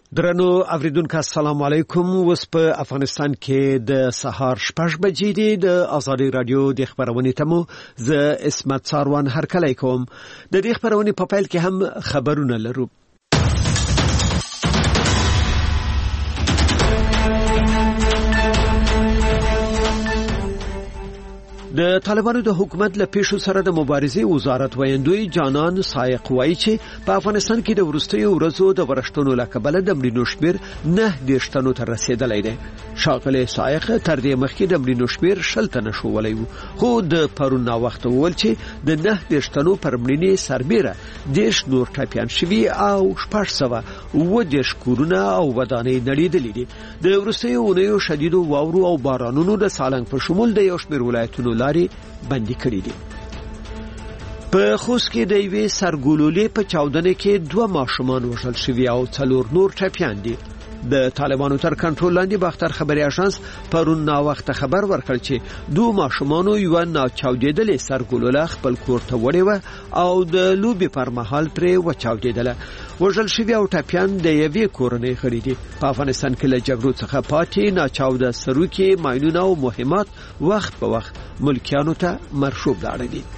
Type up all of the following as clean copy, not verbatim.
درنو اوریدونکو السلام علیکم. اوس په افغانستان کې د سهار 6 بجې دي. د آزادي رادیو د خبرونې تمو ز اسمت ساروان هرکلی کوم. د دې خبرونې په پیل کې هم خبرونه لرو. د طالبانو د حکومت له پیښو سره د مبارزې وزارت ویندوی جانان سایق وایي چې په افغانستان کې د ورستیو ورځو د ورشتونو لکبله د مړینو شمېر 9 تنو ته رسیدلی دی. شاغله سایق تر دې مخکې د مړینو شمېر 10 تنه شولی و، خو د پرون وخت وویل چې د 9 تنو پر مړینې سربېره 10 نور ټاپیان شوي او 610 کورونه او ودانۍ نړېدلې دي. د ورستیو اونیو شدیدو واورو او بارانونو د سالنګ په شمول د یو شمېر ولایتونو لاري بندي کړې دي. په خوست کې د یوې سرګولولې په چاودنه کې 2 ماشومان وژل شوي او 4 نور ټپیان دي. د طالبانو تر کنټرول لاندې باختر خبري اژانس پرون نا وخت خبر ورکړ چې 2 ماشومانو یو نه چاودېدلې سرګولوله خپل کور ته وړي و او د لوبي پر مهال پرې و چاودېدله. وژل شوي او ټپیان د یوې کورنۍ غړي دي. په افغانستان کې له جګړو څخه پاتې ناچاوده سروکي ماینونه او مهمات وخت په وخت ملکیانو ته مرشوب لاړ دي.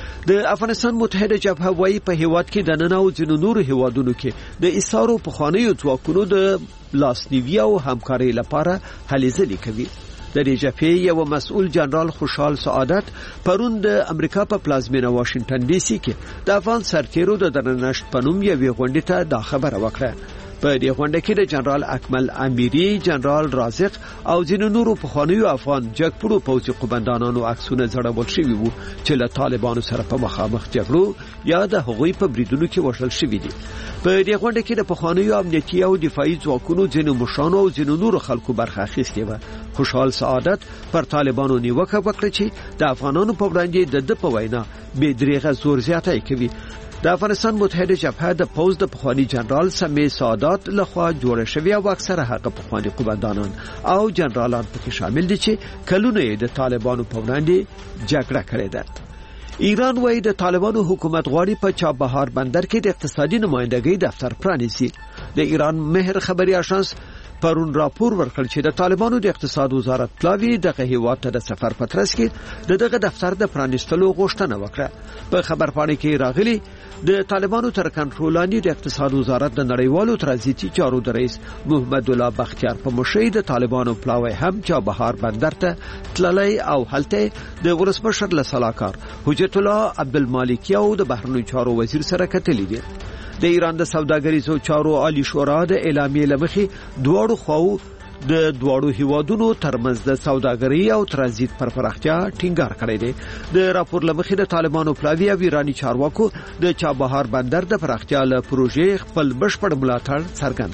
د افغانستان متحده جبهه وايي په هیواد کې د نن او ځینو نورو هیوادونو کې د ایثارو په خوانیو ځواکونو د لاسنیوي او همکارۍ لپاره هلې ځلې کوي. د دې جبهې یو مسؤل جنرال خوشحال سعادت پرون د امریکا په پلازمینه واشنگټن ډي سي کې د افغان سرتیرو د درنښت پنوم یوې غونډې ته دا خبره وکړه. په دې غونډه کې د جنرال اکمل امیری، جنرال رازق او ځینو نورو پخوانیو افغان جګپړو پوځي قومندانانو عکسونه ځړول شوي وو چې له طالبانو سره په مخامخ جګړو یا د هغوی په بریدونو کې وژل شوي دي. په دې غونډه کې د پخوانیو امنیتي او دفاعي ځواکونو ځینو مشرانو او ځینو نورو خلکو برخه اخیستې وه. خوشحال سعادت پر طالبانو نیوکه وکړه چې د افغانانو په وړاندې د په وینا بې دریغه زور زیاتی کوي. د افغانستان متحده جبهه د پوز د پخوانی جنرال سمیع سعادت لخوا جوړه شوی او اکثره هغه پخوانی قومندانان او جنرالان پکې شامل دي چې کلونه د طالبانو په وړاندې جګړه کړې ده. ایران وايي د طالبانو حکومت غواړي په چابهار بندر کې د اقتصادي نمائندګۍ دفتر پرانیزي. د ایران مهر خبري اژانس پرون راپور ورکړ چې د طالبانو د اقتصاد وزارت پلاوی دغه هیواد ته د سفر پترس کې دغه دفتر د پرانیستلو غوښتنه وکړه. په خبرپاڼه کې راغلي د طالبانو تر کنټرول لاندې د اقتصاد وزارت د نړیوالو ترانزیتي چارو د رئیس محمد الله بختیار په مشرۍ د طالبانو پلاوی هم چابهار بندر ته تللی او هلته د ولسمشر له سلاکار حجت الله عبدالمالکی او د بهرنیو چارو وزیر سره کتلي دي. د ایران د سوداګریزو چارو عالی شورا د اعلامیې لمخې دواړو خواو د دواړو هیوادونو ترمنځ د سوداګرۍ او ترانزیت پر پراختیا ټینګار کړی دی. د راپور لمخې د طالبانو پلاوی او ایرانی چارواکو د چابهار بندر د پراختیا له پروژې خپل بشپړ ملاتړ څرګند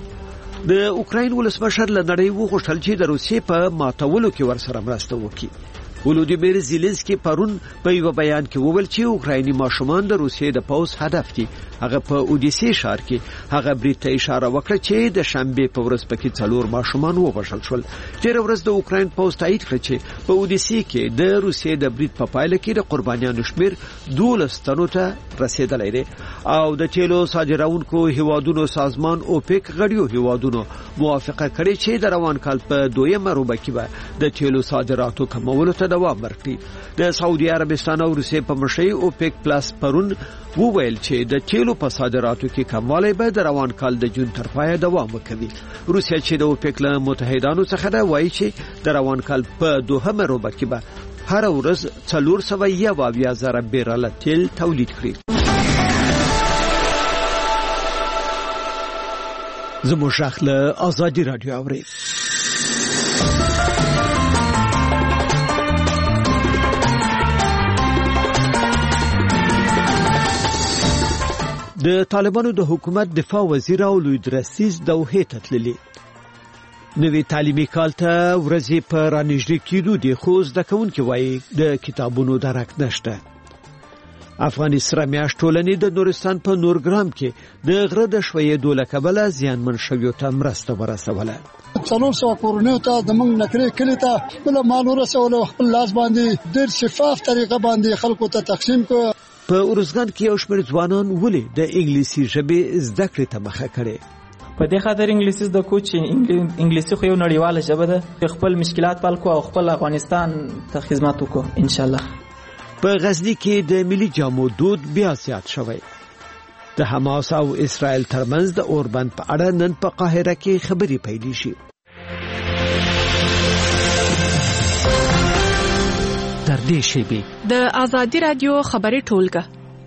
کړ. د اوکراین ولسمشر له نړۍ وغوښتل چې د روسیې په ماتولو کې ورسره مرسته وکړي. ولودیمیر زیلنسکي پرون په یو بیان کې وویل چې اوکرایني ماشومان د روسیې د پوز هدف دي. هغه په اودیسې ښار کې هغه برید ته اشاره وکړه چې د شنبه په ورځ پکې 4 ماشومان ووژل شول. تیر ورځ د اوکراین پوز تایید کړ چې په اودیسې کې د روسیې د برید په پایله کې د قربانیانو شمیر 12 تنو ته رسیدلی دی او د تیلو صادرونکو هیوادونو سازمان اوپک غړیو هیوادونو موافقه کړې چې د روان کال په 2مه روبه کې به د تیلو صادراتو کمولو ته دوام ورکړي. د سعودي عربستان او روسیې په مشرۍ اوپک پلس پرون وویل چې د تیلو په صادراتو کې کموالی به د روان کال د جون تر پایه دوام وکړي. روسیه چې د اوپک له متحدانو څخه ده وایي چې د روان کال په 2مه روبه کې به هر ورځ 471,000 بیرل تیل تولید کړي. زموږ شاخله آزادي رادیو اوري. د طالبانو د حکومت دفاع وزیر او لوی درستیز دوحې ته تللی. نوی تعلیمي کال ته ورځې په رانږدې کېدو دي، خو زده کوونکي وایي د کتابونو درک نشته. افغاني سره میاشت ټولنې د نورستان په نورګرام کې د غره د شویېدو له کبله زیانمن شویو ته مرسته ورسوله. 400 کورونو ته د موږ نکرې کلی ته خپل مال ورسول او خپل لاس باندې ډېر شفاف طریقه باندې خلکو ته تقسیم کړ. په ارزګان کې یو شمېر ځوانان ولې د انګلیسي ژبې زده کړې ته مخه کړې. په دې خاطر انګلیسي زده کو چې انګلیسي خو یو نړیواله ژبه ده، خپل مشکلات حل کو او خپل افغانستان ته خدمت وکړو ان شاء الله. په غزنی کې د ملي جامو دود بیا زیات شوی. د حماس او اسرائیل ترمنځ د اوربند په اړه نن په قاهره کې خبري پیل شي. در دې شیبه د ازادي رادیو خبري ټولګه.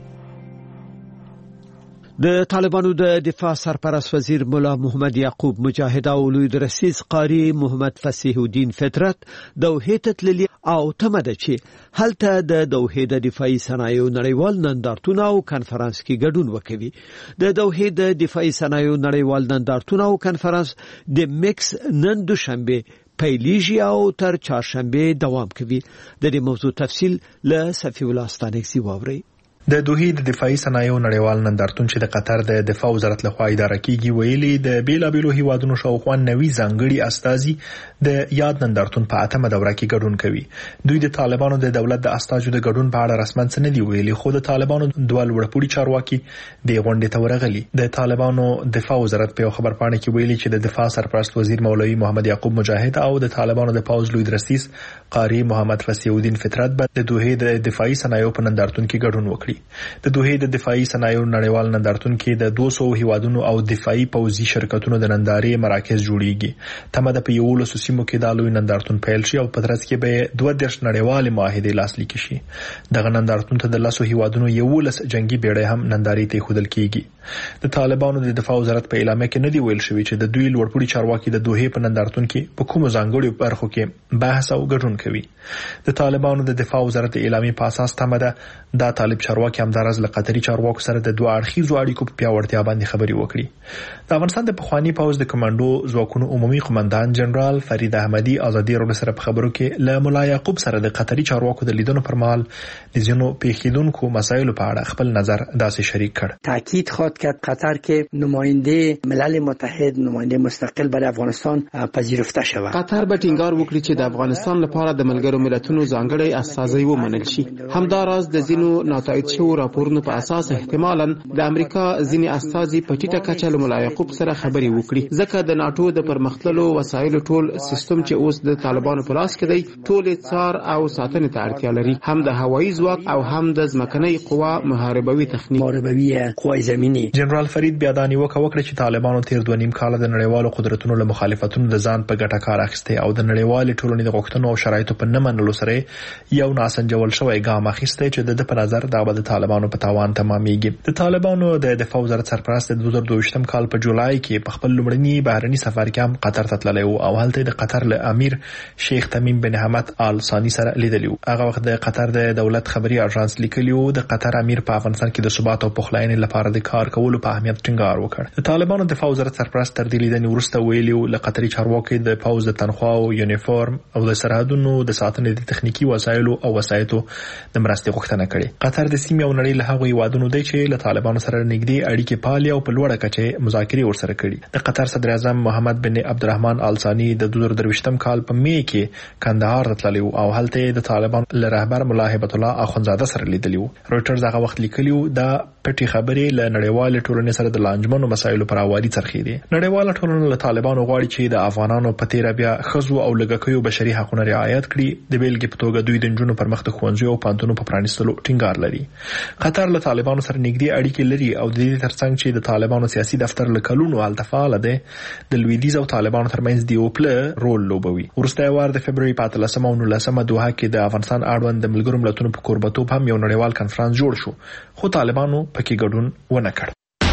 د طالبانو د دفاع سرپرست وزیر مولا محمد یعقوب مجاهد او لوی درسیز قاری محمد فصیح الدین فطرت دوحې ته تللي او تمه ده چې هلته د دوحې د دفاعي صنایعو نړیوال نندارتون او کنفرانس کې ګډون وکوي. د دوحې د دفاعي صنایعو نړیوال نندارتون او کنفرانس د میکس نن دوشنبه پیلیږي او تر چهارشنبه دوام کوي. د دې موضوع تفصیل له صفی الله ستانکسي واوري. د دوحې د دفاعي صنایعو نړیوال نندارتون چې د قطر د دفاع وزارت لخوا اداره کیږي ویلي د بیلابیلو هیوادونو شاوخوا 90 ځانګړي استازي د یاد نندارتون په 8مه دوره کې ګډون کوي. دوی د طالبانو د دولت د استازو د ګډون په اړه رسماً څه نه دی ویلي، خو د طالبانو دوه لوړپوړي چارواکي د غونډې ته ورغلي. د طالبانو دفاع وزارت په خبر پاڼه کې ویلي چې د دفاع سرپرست وزیر مولوي محمد یعقوب مجاهد او د طالبانو د پوز لوی درسیس قاری محمد فصیح الدین فطرت به د دوحې د دفاعي صنایعو په نندارتون کې ګډون وکړي. د دوحې د دفاعي صنایعو نړیوال نندارتون کې د 200 هیوادونو او دفاعي پوځي شرکتونو د نندارې مراکز جوړیږي. تمه د په 11 سیمو کې د لوی نندارتون پیل شي او په ترڅ کې به 22 نړیوال معاهدې لاسلیک شي. دغه نندارتون ته د 10 هیوادونو 11 جنگي بیړۍ هم نندارې ته خودل کیږي. د طالبانو د دفاع وزارت په اعلامیه کې نه دی ویل شوی چې د دوی لوړپوړي چارواکي د دوحې په نندارتون کې په کومو ځانګړو برخو کې بحث او ګډون کوي. د طالبانو د دفاع وزارت اعلامیه په اساس تمه ده د طالب چارواکي همدارز له قطري چارواکو سره د دوه اړخیزو اړیکو په پیاوړتیا باندې خبري وکړي. د افغانستان د پخوانی پوز د کمانډو ځواکونو عمومي قومندان جنرال فرید احمدي ازادي راډیو سره په خبرو کې له مولا یعقوب سره د قطري چارواکو د لیدنو پر مهال د ځینو پیښیدونکو مسایلو په اړه خپل نظر داسې شریک کړ. تاکید خواد کرد قطر که نماینده ملل متحد، نماینده مستقل برای افغانستان پذیرفته شود. قطر به ټینګار وکړي چې د افغانستان لپاره د ملګرو ملتونو ځانګړی استازی ومنل شي. همداراز د ځینو ناتایید شوو راپورونو په اساس احتمالاً د امریکا ځینې استازي په ټیټه کچه له مولا یعقوب سره خبري وکړي، ځکه د ناتو د پرمختللو وسایلو ټول سیستم چې اوس د طالبانو په لاس کې دی ټول څار او ساتنې ته اړتیا لري، هم د هوایي ځواک او هم د ځمکنۍ قوا محاربوي تخنیک قوای زمینی. جنرال فرید بیا دا نیوکه وکړه چې طالبانو تیر 2.5 کال د نړیوالو قدرتونو له مخالفتونو د ځان په ګټه کار اخیسته او د نړیوالې ټولنې د غوښتنو او شرایطو په نه منلو سره یو ناسنجول شوی ګام اخیسته چې د په نظر دا به د طالبانو په تاوان تمامېږي. د طالبانو د دفاع وزارت سرپرست د 2022 کال په جولای کې په خپل لومړني بهرني سفر کې هم قطر ته تللی او هلته د قطر له امیر شیخ تمیم بن حمد آل ثانی سره لیدلی. هغه وخت د قطر د دولت خبري اژانس لیکلی او د قطر امیر په افغانستان کې د ثبات او پخلاینې لپاره د کار کولو په اهمیت ټینګار وکړ. د طالبانو دفاع وزارت سرپرست تر دې لیدنې وروسته ویلي له قطري چارواکي د پوز د تنخوا او یونیفورم او د سرحدونو د ساتنې د تخنیکی وسایلو او وسایطو د مرستې غوښتنه کړې. قطر د سیمې او نړۍ له هغو هیوادونو دی چې له طالبانو سره نږدې اړیکې پالي او په لوړه کچه مذاکرې ورسره کړي. د قطر صدر اعظم محمد بن عبدالرحمن آل ثانی د 2023 کال په می کې کندهار ته تللی او هلته د طالبان له رهبر مولا هیبت الله اخونزاده سره لیدلی. رويټرز هغه وخت لیکلی دا پټي خبرې له نړیوال ټولنې سره د لانجمنو مسایلو پر اوادي ترخیدي. نړیوال ټولنه له طالبانو غواړي چې د افغانانو په تیر بیا خزو او لګکیو بشري حقوقو رعایت کړي. د بیلګې په توګه دوی د جنونو پر مخ د ښوونځیو او پانتونو په پرانیستلو ټینګار لري. قطر له طالبانو سره نږدې اړیکې لري او د دې ترڅنګ چې د طالبانو سیاسي دفتر له کلونو التفاعل ده د لویدیز او طالبانو ترمنځ دی اوپل رول لوبوي. ورسته وار د فبرवरी 15 او 19 دوحه کې د افغانستان اړوند د ملګرو ملتونو په کوربتوب هم یو نړیوال کنفرانس جوړ شو خو طالبانو پکې ګډون ونه کړ.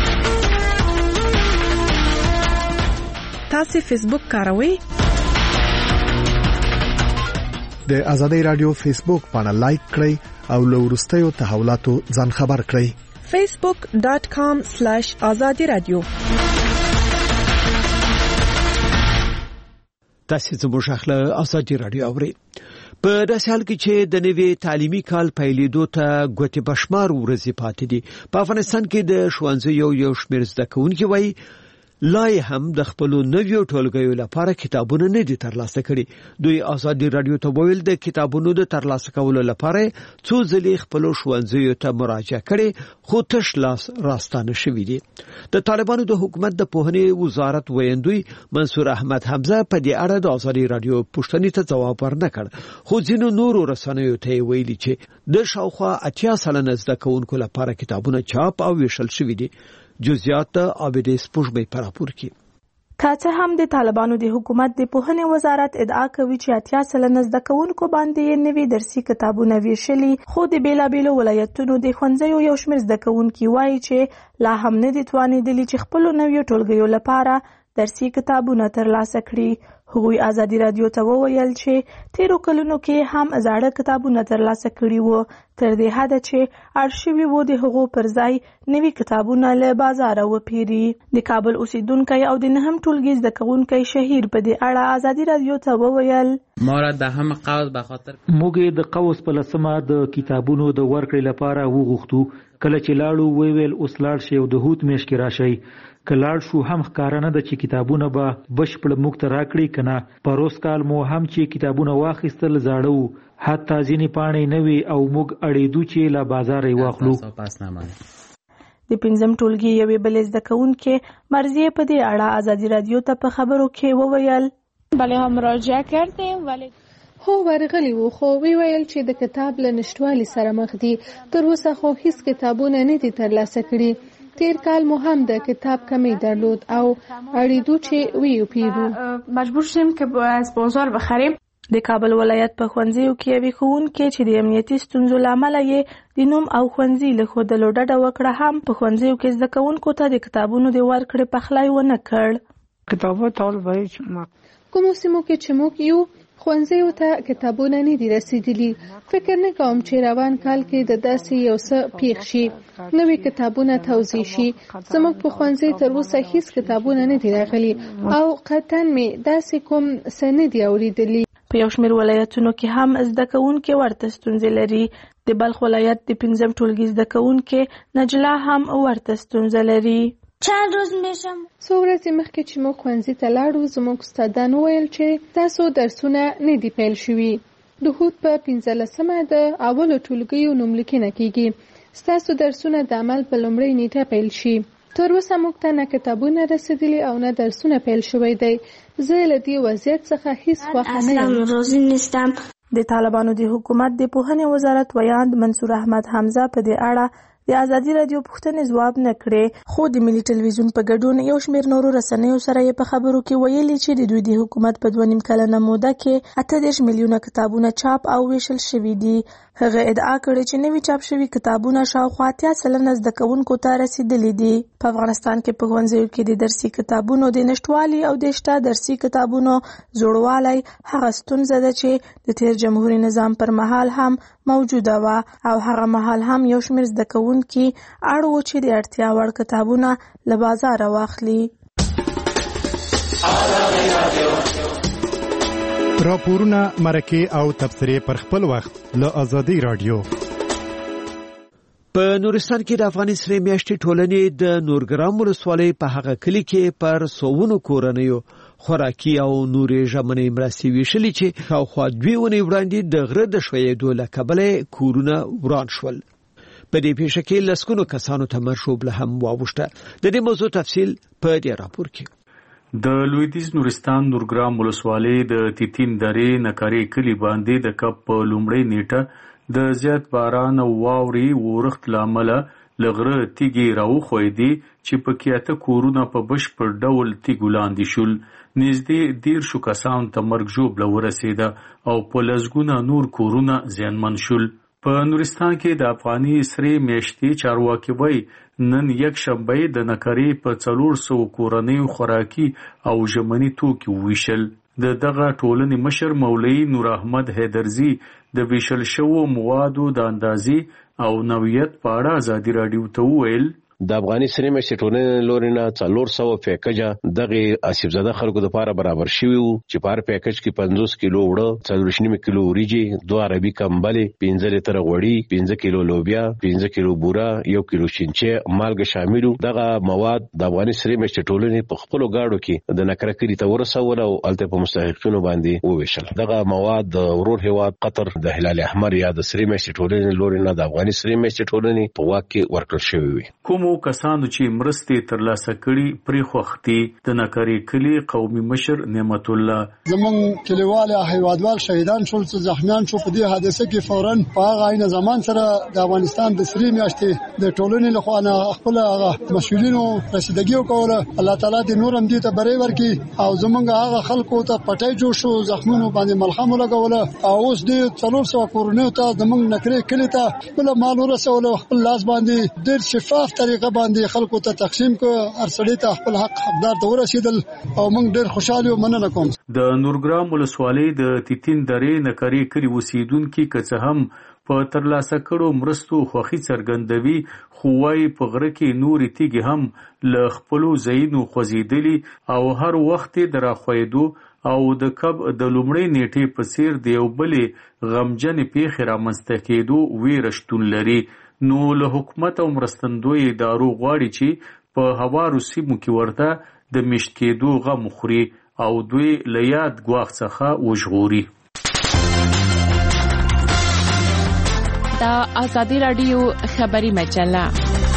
تاسو فیسبوک کاروئ؟ د ازادي رادیو فیسبوک باندې لایک کړئ او له وروستیو تحولاتو ځان خبر کړئ. facebook.com/azadi radio. تاسو زموږ خپل ازادي رادیو اورئ. په داسې حال کې چې د نوي تعلیمي کال پیلېدو ته ګوتې بشمار ورځې پاتې دي، په افغانستان کې د ښوونځیو یو شمېر زده کوونکي وایي لا هم د خپل نویو ټولګیو لپاره کتابونه نه دي ترلاسه کړي. دوی ازادي رادیو ته ویل د کتابونو د ترلاسه کولو لپاره څو ځلې خپل ښوونځیو ته مراجعه کړي خو تش لاس راستانه شوې دي. د طالبانو د حکومت د پوهنې وزارت ویاندوی منصور احمد حمزه په دې اړه د ازادي رادیو پوښتنې ته ځواب ورنکړ، خو ځینو نورو رسنیو ته ویلي چې د شاوخوا 80 سلنه زده کوونکو لپاره کتابونه چاپ او ویشل شوي دي. جزئیات عابدې سپوږمۍ په راپور کې. که څه هم د طالبانو د حکومت د پوهنې وزارت ادعا کوي چې 80 سلنه زده کوونکو باندې نوي درسي کتابونه ویشلي، خو د بیلابیلو ولایتونو د ښوونځیو یو شمېر زده کوونکي وایي چې لا هم نه دي توانېدلي چې خپلو نویو ټولګیو لپاره درسي کتابونه ترلاسه کړي. هغوی ازادي رادیو ته وویل چې تیرو کلونو کې هم زاړه کتابونه ترلاسه کړي وو، تر دې حده چې اړ شوي وو د هغو پر ځای نوي کتابونه له بازاره وپیري. د کابل اوسیدونکی او د نهم ټولګي زده کوونکی شهیر په دې اړه ازادي رادیو ته وویل ما را د هم قوس به خاطر موږ د قوس په لسمه د کتابونو د ورکړې لپاره وغوښتو. کله چې لاړو ویل اوس لاړ شي او د هوت میاشت کې راشي. کلاړ شو هم ښکارانه د چې کتابونه به بشپړ موږ ته راکړي کنه. پروس کال مو هم چې کتابونه واخیستل زاړه وو، حتی ځینې پاڼې نوي او موږ اړېدو چې له بازار یې واخلو. د پنځم ټولګي یوې بلې زده کوونکې مرضیه په دې اړه ازادي رادیو ته په خبرو کې وویل بله هم مراجعه کردیم ولی هو ورغلی وو، خو وی ویل چې د کتاب له نشټوالي سره مخ دي. تر اوسه خو هیڅ کتابونه نه دي ترلاسه کړي. تیر کال مو هم د کتاب کمی درلود او اړیدو چې ویو پیرو مجبور شدیم که از بازار بخریم. د کابل ولایت په ښوونځیو کې یوې ښوونکې چې د امنیتي ستونزو له امله یې د نوم او ښوونځي له ښودلو ډډه وکړه هم په ښوونځیو کې زده کوونکو ته د کتابونو د ورکړې پخلی ونه کړ. کتابونه ټول باید کومو سیمو کې چې موږ یو ښوونځیو ته کتابونه نه دي رسیدلي. فکر نه کوم چې روان کال کې د داسې یو څه پیښ شي، نوې کتابونه توزیع شي. زموږ په ښوونځي تر اوسه هیڅ کتابونه نه دي راغلي او قطعا مې داسې کوم څه نه دي اورېدلي. په یو شمېر ولایتونو کې هم زده کوونکي ورته ستونزې لري. د بلخ ولایت د 5م ټولګي زده کوونکي نجلا هم ورته ستونزه لري. چند روز میشم څو ورځې مخکې چې موږ ښوونځي ته لاړو زموږ استادان وویل چې تاسو درسونه نه دي پیل شوي. د هوت په 15مه د اولو ټولګیو نوملیکنه کیږي. ستاسو درسونه د عمل په لومړۍ نیټه پیل شي. تر اوسه موږ ته نه کتابونه رسیدلي او نه درسونه پیل شوی دی. زه له دې وضعیت څخه هیڅ خوښه نه یم. راضي نیستم. د طالبانو د حکومت د پوهنې وزارت ویاند منصور احمد حمزه په دې اړه د ازادي رادیو پوښتنې ځواب نه کړې، خو د ملي ټلویزیون په ګډون یو شمېر نورو رسنیو سره یې په خبرو کې ویلي چې د دوی د حکومت په 2.5 کلنه موده کې 38 میلیونه کتابونه چاپ او ویشل شوي دي. هغه ادعا کړې چې نوي چاپ شوي کتابونه شاوخوا 80 سلنه زده کوونکو ته رسیدلي دي. په افغانستان کې په ښوونځیو کې د درسي کتابونو د نشټوالي او د شته درسي کتابونو زوړوالی هغه ستونزه ده چې د تیر جمهوریت نظام پر مهال هم موجوده وه او هغه مهال هم یو شمېر زده کوونکي اړ وو چې د اړتیا وړ کتابونه له بازاره واخلي. راپورونه، مرکې او تبصرې پر خپل وخت له ازادي رادیو. په نورستان کې د افغاني سرې میاشتې ټولنې د نورګرام ولسوالۍ په هغه کلي کې پر سوونو کورنیو خوراکي او نورې ژمنې مرستې ویشلې چې شاوخوا 2 ونې وړاندې د غره د ښویېدو له کبله کورونه وران شول. په دې پیښه کې لسګونو کسانو ته مرشوب له هم واوښته. د دې موضوع تفصیل په دې راپور کې. د لویدیځ نورستان نورګرام ولسوالۍ د تیتین درې نکاري کلی باندې د کب په لومړۍ نیټه د زیات باران او واورې ورښت لامل لغره تیګي راوخوېدي چې په کېته کورونه په بشپړ ډول تیګو لاندې شول. نږدې 10 کسان ته مرګ ژوبله ورسېده او په لسګونه نور کورونه زیانمن شول. په نورستان کې د افغاني سرې میاشتې چارواکي وایي نن یک شنبه د نکري په 400 کورنیو خوراکي او ژمني توکي ویشل. د دغه ټولنې مشر مولوي نور احمد حیدرزي د ویشل شوو موادو د اندازې او نوعیت په اړه ازادي رادیو ته وویل د افغاني سینما سټونن لورینه 400 پیکجه دغه اسیب زده خلکو د لپاره برابر شوی وو چې په هر پیکج کې 50 کیلو وړه 4.5 کیلو وریجې 2 عربي کمبلې 15 لیټر غوړي 15 کیلو لوبیا 15 کیلو بوره 1 کیلو چینچه مالګه شاملو. دغه مواد د افغاني سینما سټونن په خپل گاډو کې د نکرکری ته ورسول او الته په مستحقینو باندې وویشل. دغه مواد د ورور هیواد قطر د هلال احمر یا د سینما سټونن لورینه د افغاني سینما سټونن په واکه ورکړل شوی وي. کومو کسانو چې مرستې ترلاسه کړي پرې خوختي د نکري کلی قومي مشر نعمت الله زمون کلیوال هیوادوال شهیدان شول چې زخمیان شو په دې حادثه کې فوراً په هغه عین زمان سره د افغانستان د سری میاشتې د ټولنې له خوا نه خپل مسؤلینو رسیدګي وکوله. الله تعالی دې نورم دې ته بری ورکړي او زمونږ هغه خلکو ته پټای جوړ شو زخمونو باندې ملخم لګوله او اوس دې 400 کورونو ته زمونږ نکري کلی ته بل مال ورسول خپل لاس باندې ډېر شفاف طریقه باندې خلکو ته تقسیم کو ارسړی ته خپل حقدار ته ورسیدل او موږ ډېر خوشاله یو مننه کوم. د نورګرام ولسوالۍ د تیتین درې نکري کلی اوسیدونکو که هم په ترلاسه کړو مرستو خوخي څرګندوي خو وايي په غره کې نوري تیږي هم ل خپلو زینو خوځیدلی او هر وخت دراخویدو او د کب د لومړی نیټه په سیر دی او بلې غمجن پیښه رامنځته کېدو ویرشتون لري. نو له حکومت او مرستندوی ادارو غواړي چې په هوارو سیمو کې ورته د مشت کېدو غم خوري او دوی له یاد ګواښ څخه وژغوري. دا آزادی رادیو خبری مجله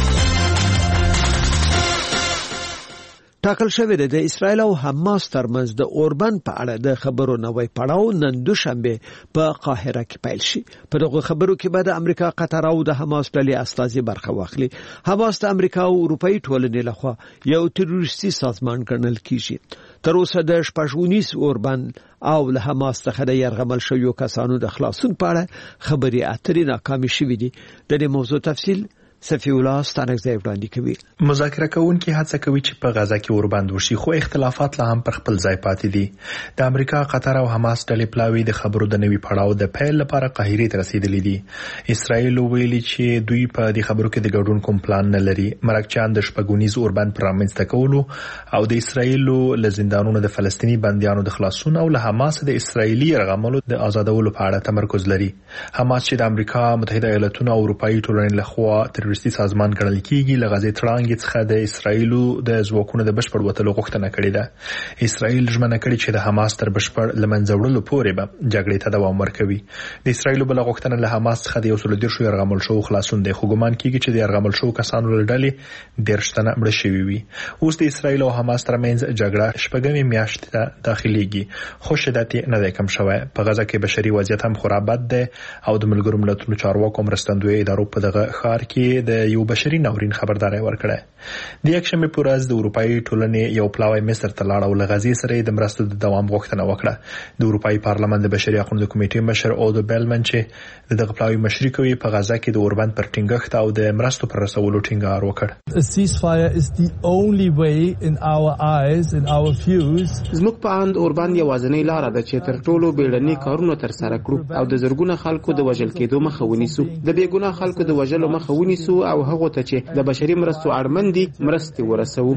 ټاکل شوې ده د اسرایل او حماس ترمنځ د اوربن په اړه د خبرو نوې پړاو نن دوشنبه په قاهره کې پیل شي. په دغه خبرو کې به د امریکا، قطر او د حماس ډلې استازي برخه واخلي. حماس د امریکا او اروپאי ټولنې لخوا یو تروریستي سازمان ګڼل کیږي. تر اوسه د 19 اوربن او له حماس څخه د يرغمل شویو کسانو د خلاصون په اړه خبري اترې ناکامې شوې دي. د دې موضوع تفصیل صفی الله ستانکزی وړاندې کوي. مذاکره کوونکي هڅه کوي چې په غزا کې اوربند وشي خو اختلافات لا هم پر خپل ځای پاتې دي. د امریکا، قطر او حماس ډلې پلاوي د خبرو د نوي پړاو د پیل لپاره قاهره ته رسیدلي دي. اسرائیل ویلي چې دوی په دې خبرو کې د ګډون کوم پلان نه لري. مرکچان د شپږونیز اوربند پر رامنځته کولو او د اسرائیل له زندانونو د فلسطینی بنديانو د خلاصون او له حماس د اسرائیلي يرغملو د آزادولو په اړه تمرکز لري. حماس چې د امریکا متحده ایالاتونو او اروپאי ټولنې لخوا تروریستي سازمان ګڼل کیږي لغزي ترانګ څخه د اسرایلو د ځواکونو د بشپړ وټلو غوښتنه کړې ده. اسرائیل ژمنه کړې چې د حماس تر بشپړ لمنځوړلو پورې به جګړې ته دوام ورکوي. د اسرائیلو بل غوښتنه له حماس څخه د 110 يرغمل شو خلاصون دی. خو ګمان کیږي چې د يرغمل شو کسانو لړلې درشتنه مړ شوی وي. اوس د اسرائیل او حماس ترمنځ جګړه شپږمې میاشت ته داخليږي. خو شدت نه دی کم شوی. په غزا کې بشري وضعیت هم خرابت ده او د ملګرو ملتونو چارواکو مرستندوی ادارو په دغه ښار کې د یو بشري ناورین خبرداري ورکړه. د یکشنبه پر ورځ د اروپאי ټولنې یو پلاوی مصر ته لاړ او لغزي سره د مرستو د دوام غوښتنه وکړه. د اروپאי پارلمان د بشري حقوقو د کمیټې مشر اودو بیلمن چې د دغه پلاوی مشري کوي په غزا کې د اوربند پر ټینګښت او د مرستو پر رسولو ټینګار وکړ. A ceasefire is the only way in our eyes, in our views. زموږ په اند اوربند یوازینی لار ده چې تر ټولو بیړني کارونه تر سره کړو او د زرګونه خلکو د وژل کېدو مخه ونیسو. د بیګناه خلکو د وژلو مخه ونیسو او هغه ته چې د بشري مرستو اړمندي مرستې ورسوو.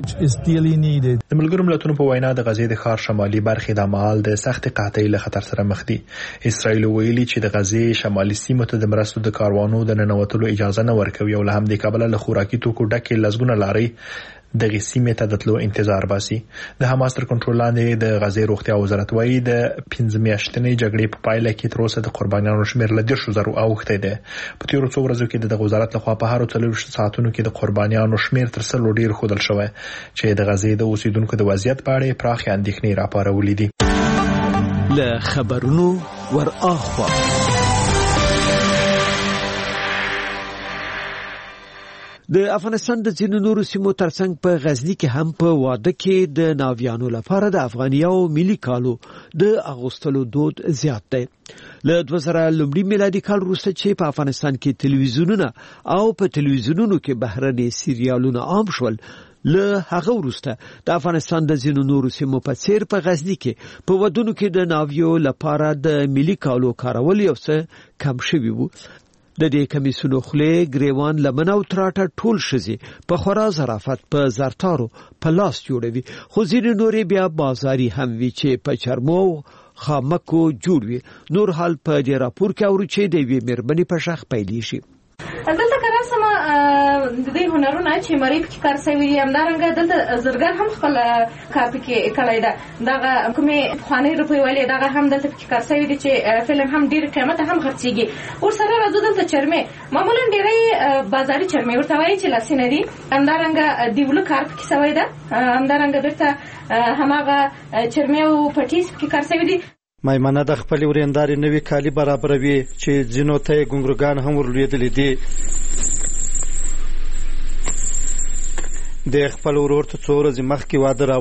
د ملګرو ملتونو په وینا د غزې د ښار شمالي برخې د مال د سخت قحطۍ له خطر سره مخ دي. اسرائیل ویلي چې د غزې شمالي سیمو ته د مرستو د کاروانو د ننوتلو اجازه نه ورکوي او له همدې کبله له خوراکي توکو ډکې لزګونه لارې د غسیمه ته د تلو انتظار باسي. د حماس تر کنټرول لاندې د غزې روغتیا وزارت وايي د 15 میاشتنې جګړې په پایله کې تر اوسه د قربانیانو شمېر له 10,000 اوښتی دی. په تیرو څو ورځو کې د وزارت لخوا په هر 24 ساعتونو کې د قربانیانو شمېر تر 100 ډیر ښودل شوی چې د غزې د اوسیدونکو د وضعیت په اړه پراخ اندېښنې راپارولې دي. له خبرونو ور اخوا د افغانستان د ځینو نورو سیمو ترڅنګ په غزنی کې هم په واده کې د ناویانو لپاره د افغانیو ملي کالو د اغوستلو دود زیات دی. له 2000 میلادي کال وروسته چې په افغانستان کې تلویزیونونه او په تلویزیونونو کې بهرني سریالونه عام شول، له هغه وروسته د افغانستان د ځینو نورو سیمو په څیر په غزنی کې په ودونو کې د ناویو لپاره د ملي کالو کارول یو څه کم شوی وو. د دې کمیسونو خله ګریوان لمن او تراټه ټول شزي په خورا ظرافت په زرتارو په لاس جوړوي خو ځینې نورې بیا بازاري هم وی چې په چرمو خامکو جوړ وي نور حال په دې راپور کې اورو چې د وی مربني په شخ پیلې شي دلته کراسمه د دې هنرونه چې مری په کار سوي همدارنګه دلته زرګر هم خپل کار پکې کړی دا دغه کومې خواني روپی ولې دغه هم دلته پکې کار سوي دي چې فلم هم ډیر قیمت هم خرڅيږي او سره راځو دلته چرمه معمولا ډیرې بازاري چرمه ورته وایي چې لاسینه دي همدارنګه دیولو کار پکې سوي ده همدارنګه بیرته هماغه چرمه او پټیس پکې کار سوي دي میمنه د خپل ورېنداري نوې کالی برابروي چې ځینو ته ګونګرګان هم ورلېدلې دي د خپل ورور ته څو ورځې مخکې واده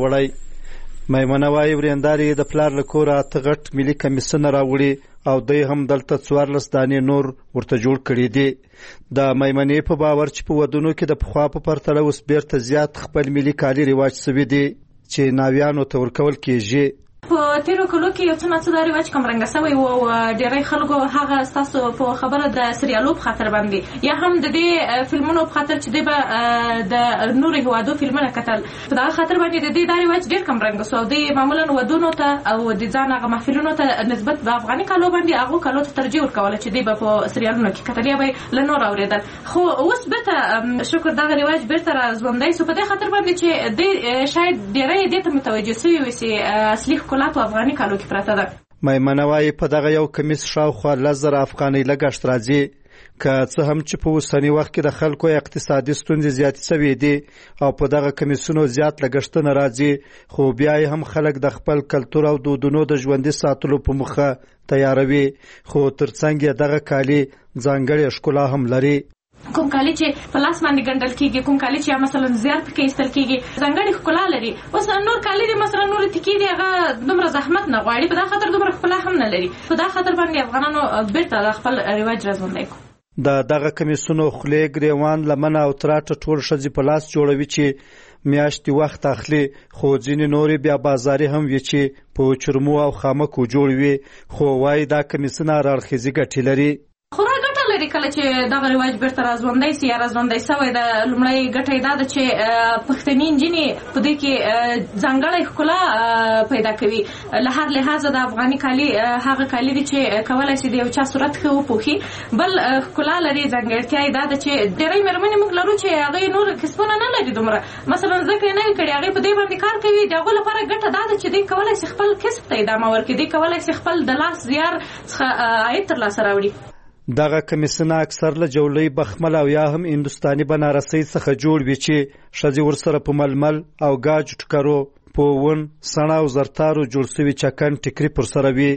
راوړی میمنه وایي ورېنداري د پلار له کوره اته غټ ملي کمیسونه راوړي او دوی هم دلته 14 دانې نور ورته جوړ کړي دي د میمنې په باور چې په ودونو کې د پخوا په پرتله اوس بیرته زیات خپل ملي کالي رواج سوي دي چې ناویانو ته ورکول کېږي په تیرو کلو کې یو څه ناڅه دا رواج کمرنګه سوی و او ډېری خلکو هغه ستاسو په خبره د سریالو په خاطر باندې یا هم د دې فلمونو په خاطر چې د نورو هیوادو فلمونه کتل په دغه خاطر باندې د دې دا رواج ډېر کمرنګه سو دی معمولا ودونو ته او د ځان هغه محفلونو ته نسبت د افغاني کالو باندې هغه کالو ته ترجیح ورکول چې دی په سریالونو کې کتل یا به له نور اوریدل خو اوس به شکر دغه رواج بیرته را ژوندی سو په دې خاطر باندې چې د شاید ډېری دې ته متوجه سوي وي چې اصلي په افغاني کالو کې پراته ده میمنه وایي په دغه یو کمیس شاوخوا 10,000 افغانۍ لګښت راځي که څه هم چې په اوسني وخت کې د خلکو اقتصادي ستونزې زیاتې سوي دي او په دغه کمیسونو زیات لګښتونه راځي خو بیا هم خلک د خپل کلتور او دودونو د ژوندي ساتلو په موخه تیاروي خو ترڅنګ دغه کالي ځانګړې ښکلا هم لري کوم کالی چې په لاس باندې ګنډل کیږي کوم کالی چې مثلا زیات پکې ایستل کیږي ځانګړې ښکلا لري اوس نور کالی دي مثلا نور تکي دي هغه دومره زحمت نه غواړي په دا خاطر دومره ښکلا هم نه لري په دا خاطر باندې افغانانو بیرته خپل رواج راځوندي د دغه کمیسونو خلې ګریوان لمن او تراټه ټول شذې په لاس جوړوي چې میاشتې وخت اخلي خو ځینې نورې بیا بازاري هم وي چې په چرمو او خامکو جوړ وي خو وایي دا کمیسونه راړخیزي ګټې لري خورا ګټه لري کله چې دغه رواج بیرته راځوندی سي یا راځوندی سوی د لومړی ګټه یې دا ده چې پښتني نجونې په دې کې ځانګړې ښکلا پیدا کوي له هر لحاظه د افغاني کالي هغه کالي دي چې کولی شي د یو چا صورت ښه وپوښي بل ښکلا لري ځانګړتیا یې دا ده چې ډېری مېرمنې موږ لرو چې هغې نور کسبونه نه لري دومره مثلا زده کړې نه وي کړې هغې په دې باندې کار کوي د هغو لپاره ګټه دا ده چې دوی کولی شي خپل کسب ته ادامه ورکړي دوی کولی شي خپل د لاس زیار څخه عاید ترلاسه راوړي دغه کمیسونه اکثر له جولۍ بخمل او یا هم هندوستاني بنارسۍ څخه جوړ وي چې ښځې ورسره په ململ او ګاج ټکرو په ون سڼه او زرتارو جوړ سوي چکن ټیکري پر سره وي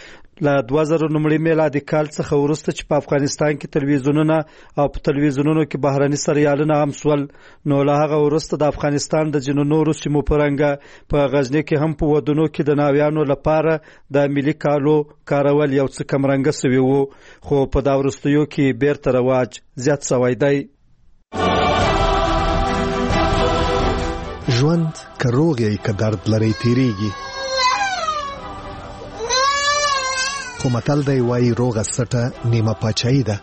له 2009 میلادي کال څخه وروسته چې په افغانستان کې تلویزیونونه او په تلویزیونونو کې بهرني سریالونه هم سول نو له هغه وروسته د افغانستان د ځینو نورو سیمو په رنګه په غزني کې هم په ودونو کې د ناویانو لپاره د ملي کالو کارول یو څه کمرنګه سوي وو خو په دا وروستیو کې بیرته رواج زیات سوی دی ژوند که روغ یې که درد لري تیریږي خو متل دی وایي روغه سټه نیمه پاچاهي ده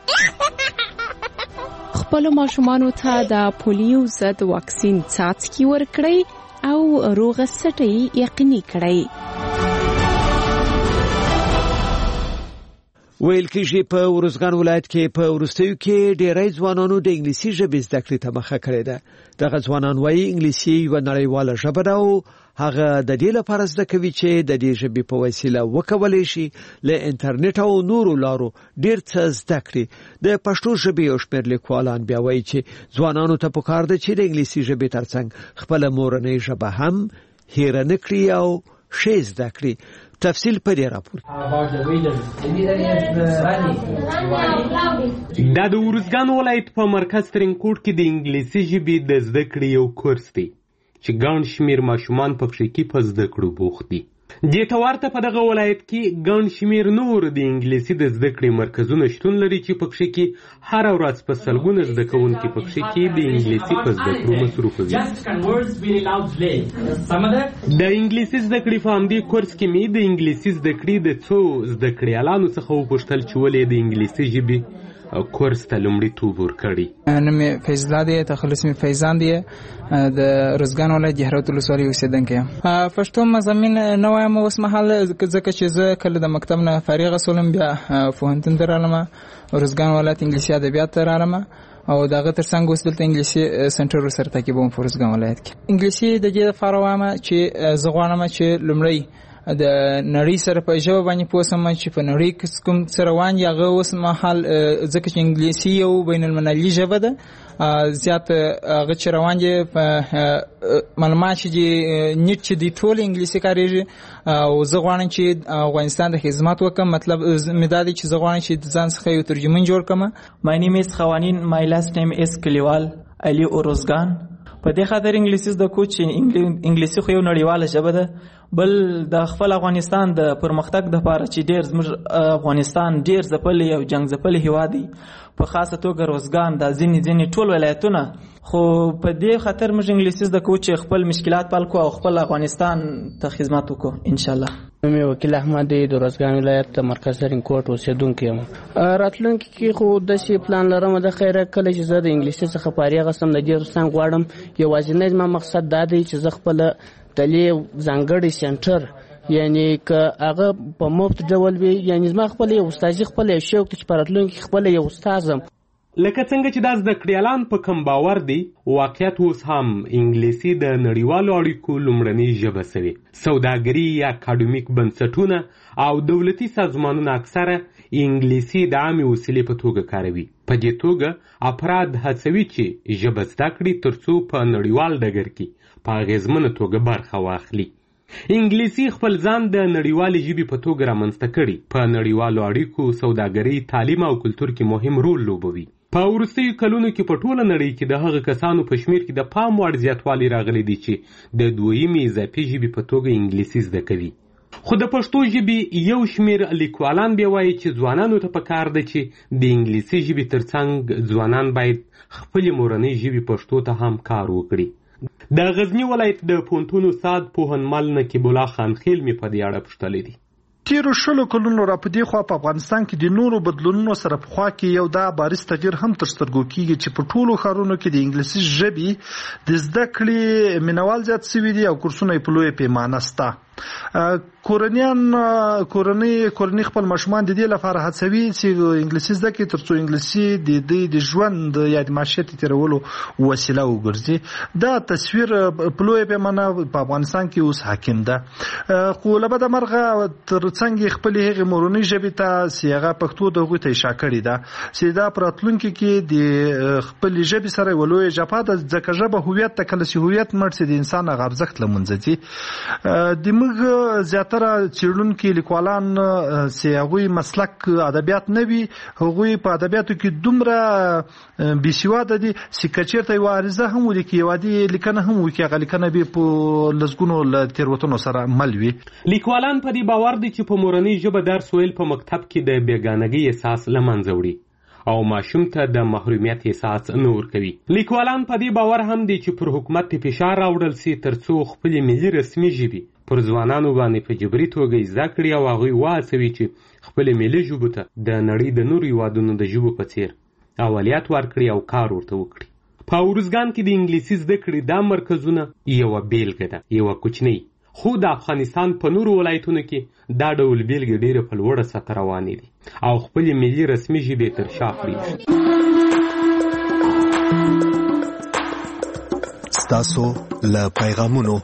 خپلو ماشومانو ته د پولیو ضد واکسین څاڅکي ورکړئ او روغه سټه یې یقیني کړئ ویل کېږي په ورزګان ولایت کې په وروستیو کې ډېری ځوانانو د انګلیسي ژبې زده کړې ته مخه کړې ده دغه ځوانان وایي انګلیسي یوه نړیواله ژبه ده او هغه د دې لپاره زده کوي چې د دې ژبې په وسیله وکولی شي له انټرنیټ او نورو لارو ډېر څه زده کړي د پښتو ژبې یو شمېر لیکوالان بیا وایي چې ځوانانو ته پکار ده چې د انګلیسي ژبې ترڅنګ خپله مورنۍ ژبه هم هېره نه کړي او ښې زده کړي تفصیل په دې راپور دا د ورزګان ولایت په مرکز ترینکوټ کې د انګلیسي ژبې د زده کړې یو کورس دی چې ګڼ شمېر ماشومان پکې کې په زده کړو بوخت دي دې ته ورته په دغه ولایت کې ګڼ شمېر نور د انګلیسي د زده کړې مرکزونه شتون لري چې پکې کې هره ورځ په سلګونه زده کوونکي پکې کې د انګلیسي په زده کړو مصروف دي د انګلیسي زده کړې په همدې کورس کې مې د انګلیسي زده کړې د څو زده کړیالانو څخه وپوښتل چې ولې د انګلیسي ژبې کورس ته لومړیتوب ورکړی. نوم مې فیض الله دی، تخلص مې فیضان دی، د روزګان ولایت جهرات ولسوالۍ اوسېدونکی یم. پښتو مضامین نه وایم اوس مهال ځکه چې زه کله د مکتب نه فارغه شولم بیا پوهنتون ته رالم، روزګان ولایت انګلیسي ادبیات ته رالم او دغه ترڅنګ اوس دلته انګلیسي سنټر سره تعقیبوم په روزګان ولایت کې. انګلیسي د دې لپاره وایم چې زه غواړم چې لومړی د نړۍ سره په ژبه باندې پوه سم چې په نړۍ کې کوم څه روان دي هغه اوس مهال ځکه چې انګلیسي یو بین المللي ژبه ده، زیات هغه چې روان دي معلومات چې نیټ چې دی ټول انګلیسي کاریږي او زه غواړم چې افغانستان د خدمت وکم. مطلب مې دا دی چې زه غواړم چې د ځان څخه یو ترجمن جوړ کړم. My name is خوانین، my last name is کلیوال علي اورزګان. په دې خاطر انګلیسي زده کو چې انګلیسي خو یو نړیواله ژبه ده، بل د خپل افغانستان د پرمختګ لپاره چې ډېر زموږ افغانستان ډېر ځپلی او جنګ ځپلی هېواد دی، په خاصه توګه روزګان دا ځینې ټول ولایتونه، خو په دې خاطر موږ انګلیسي زده کوو چې خپل مشکلات حل کړو او خپل افغانستان ته خدمت وکړو انشاءالله. مې وکیل احمد دی، د روزګان ولایت د مرکز ترینکوټ اوسېدونکی یم. راتلونکي کې خو داسې پلان لرم د خیره کله چې زه د انګلیسي څخه فارغه شم د دې ترڅنګ غواړم یوازینی زما مقصد دا دی چې زه خپله دلې ځانګړی سنټر یعنی که هغه په مفت ډول وي، یعنی زما خپل یو استادي خپل یو شوق دی چې په راتلونکي کې خپل یو استاد یم. لکه څنګه چې دا زده کړیالان په کم باور دی، واقعیت اوس هم انګلیسي د نړیوالو اړیکو لومړنۍ ژبه سوې. سوداګري، اکاډمیک بنسټونه او دولتي سازمانونه اکثره انګلیسي د عامې وسیلې په توګه کاروي. په دې توګه افراد هڅوي چې ژبه زده کړي ترڅو په نړیوال ډګر کې په اغېزمنه توګه برخه واخلي. انګلیسي خپل ځان د نړیوالې ژبې په توګه رامنځته کړي، په نړیوالو اړیکو، سوداګري، تعلیم او کلتور کې مهم رول لوبوي. په وروستیو کلونو کې په ټوله نړۍ کې د هغه کسانو په شمیر کې د پام وړ زیاتوالی راغلی دی چې د دویمې اضافي ژبې په توګه انګلیسي زده کوي. خو د پښتو ژبې یو شمیر لیکوالان بیا وایي چې ځوانانو ته پکار ده چې د انګلیسي ژبې ترڅنګ ځوانان باید خپلې مورنۍ ژبې پښتو ته هم کار وکړي. د غزني ولایت د پوهنتون استاد پوهنمل نقیب الله خان خیل مې په دې اړه پوښتلی دی. تیرو 16 کلونو را پدې خوا په افغانستان کې د نورو بدلونونو سره په خوا کې یو دا بارز تغییر هم تر سترګو کېږي چې په ټولو ښارونو کې د انګلیسي ژبې د زده کړې مینوال زیات شوي دي او کورسونه یې په لویه پیمانه شته. کورنۍ خپل ماشومان د دې لپاره هڅوي چې انګلیسي زده کړي ترڅو انګلیسي د ژوند یا د معیشت تیرولو وسیله وګرځي. دا تصویر په لویه پیمانه په افغانستان کې اوس حاکم ده. خو له بده مرغه ترڅنګ خپل هغې مورنۍ ژبې ته چې هغه پښتو د هغوی ته اشاره کړې ده چې دا په راتلونکي کې د خپل ژبې سره یوه لویه جفا ده، ځکه ژبه هویت ته کله چې هویت مړ شي د انسان هغه ارزښت له منځه ځي. د موږ زیاتره څېړونکي لیکوالان چې هغوی مسلک ادبیات نه وي، هغوی په ادبیاتو کې دومره بېسواده دي چې که چېرته یوه عریضه هم ولیکي، یوه عادي لیکنه هم وکړي، هغه لیکنه به په لسګونو له تېروتنو سره مل وي. لیکوالان په دې باور دي چې په مورنۍ ژبه درس ویل په مکتب کې د بېګانګۍ احساس له منځه وړي او ماشوم ته د محرومیت احساس نه ورکوي. لیکوالان په دې باور هم دي چې پر حکومت فشار راوړل سي ترڅو خپلې ملي رسمي ژبې پر ځوانانو باندې په جبري توګه زده کړي او هغوی وهڅوي چې خپلې ملي ژبو ته د نړۍ د نورو هېوادونو د ژبو په څېر اولویت ورکړي او کار ورته وکړي. په ارزګان کې د انګلیسي زده کړې دا مرکزونه یوه بیلګه ده، یوه کوچنۍ، خو د افغانستان په نورو ولایتونو کې دا ډول بیلګې ډېرې په لوړه سطح روانې دي او خپلې ملي رسمي ژبې تر شا پرېږدي. ستاسو له پیغامونو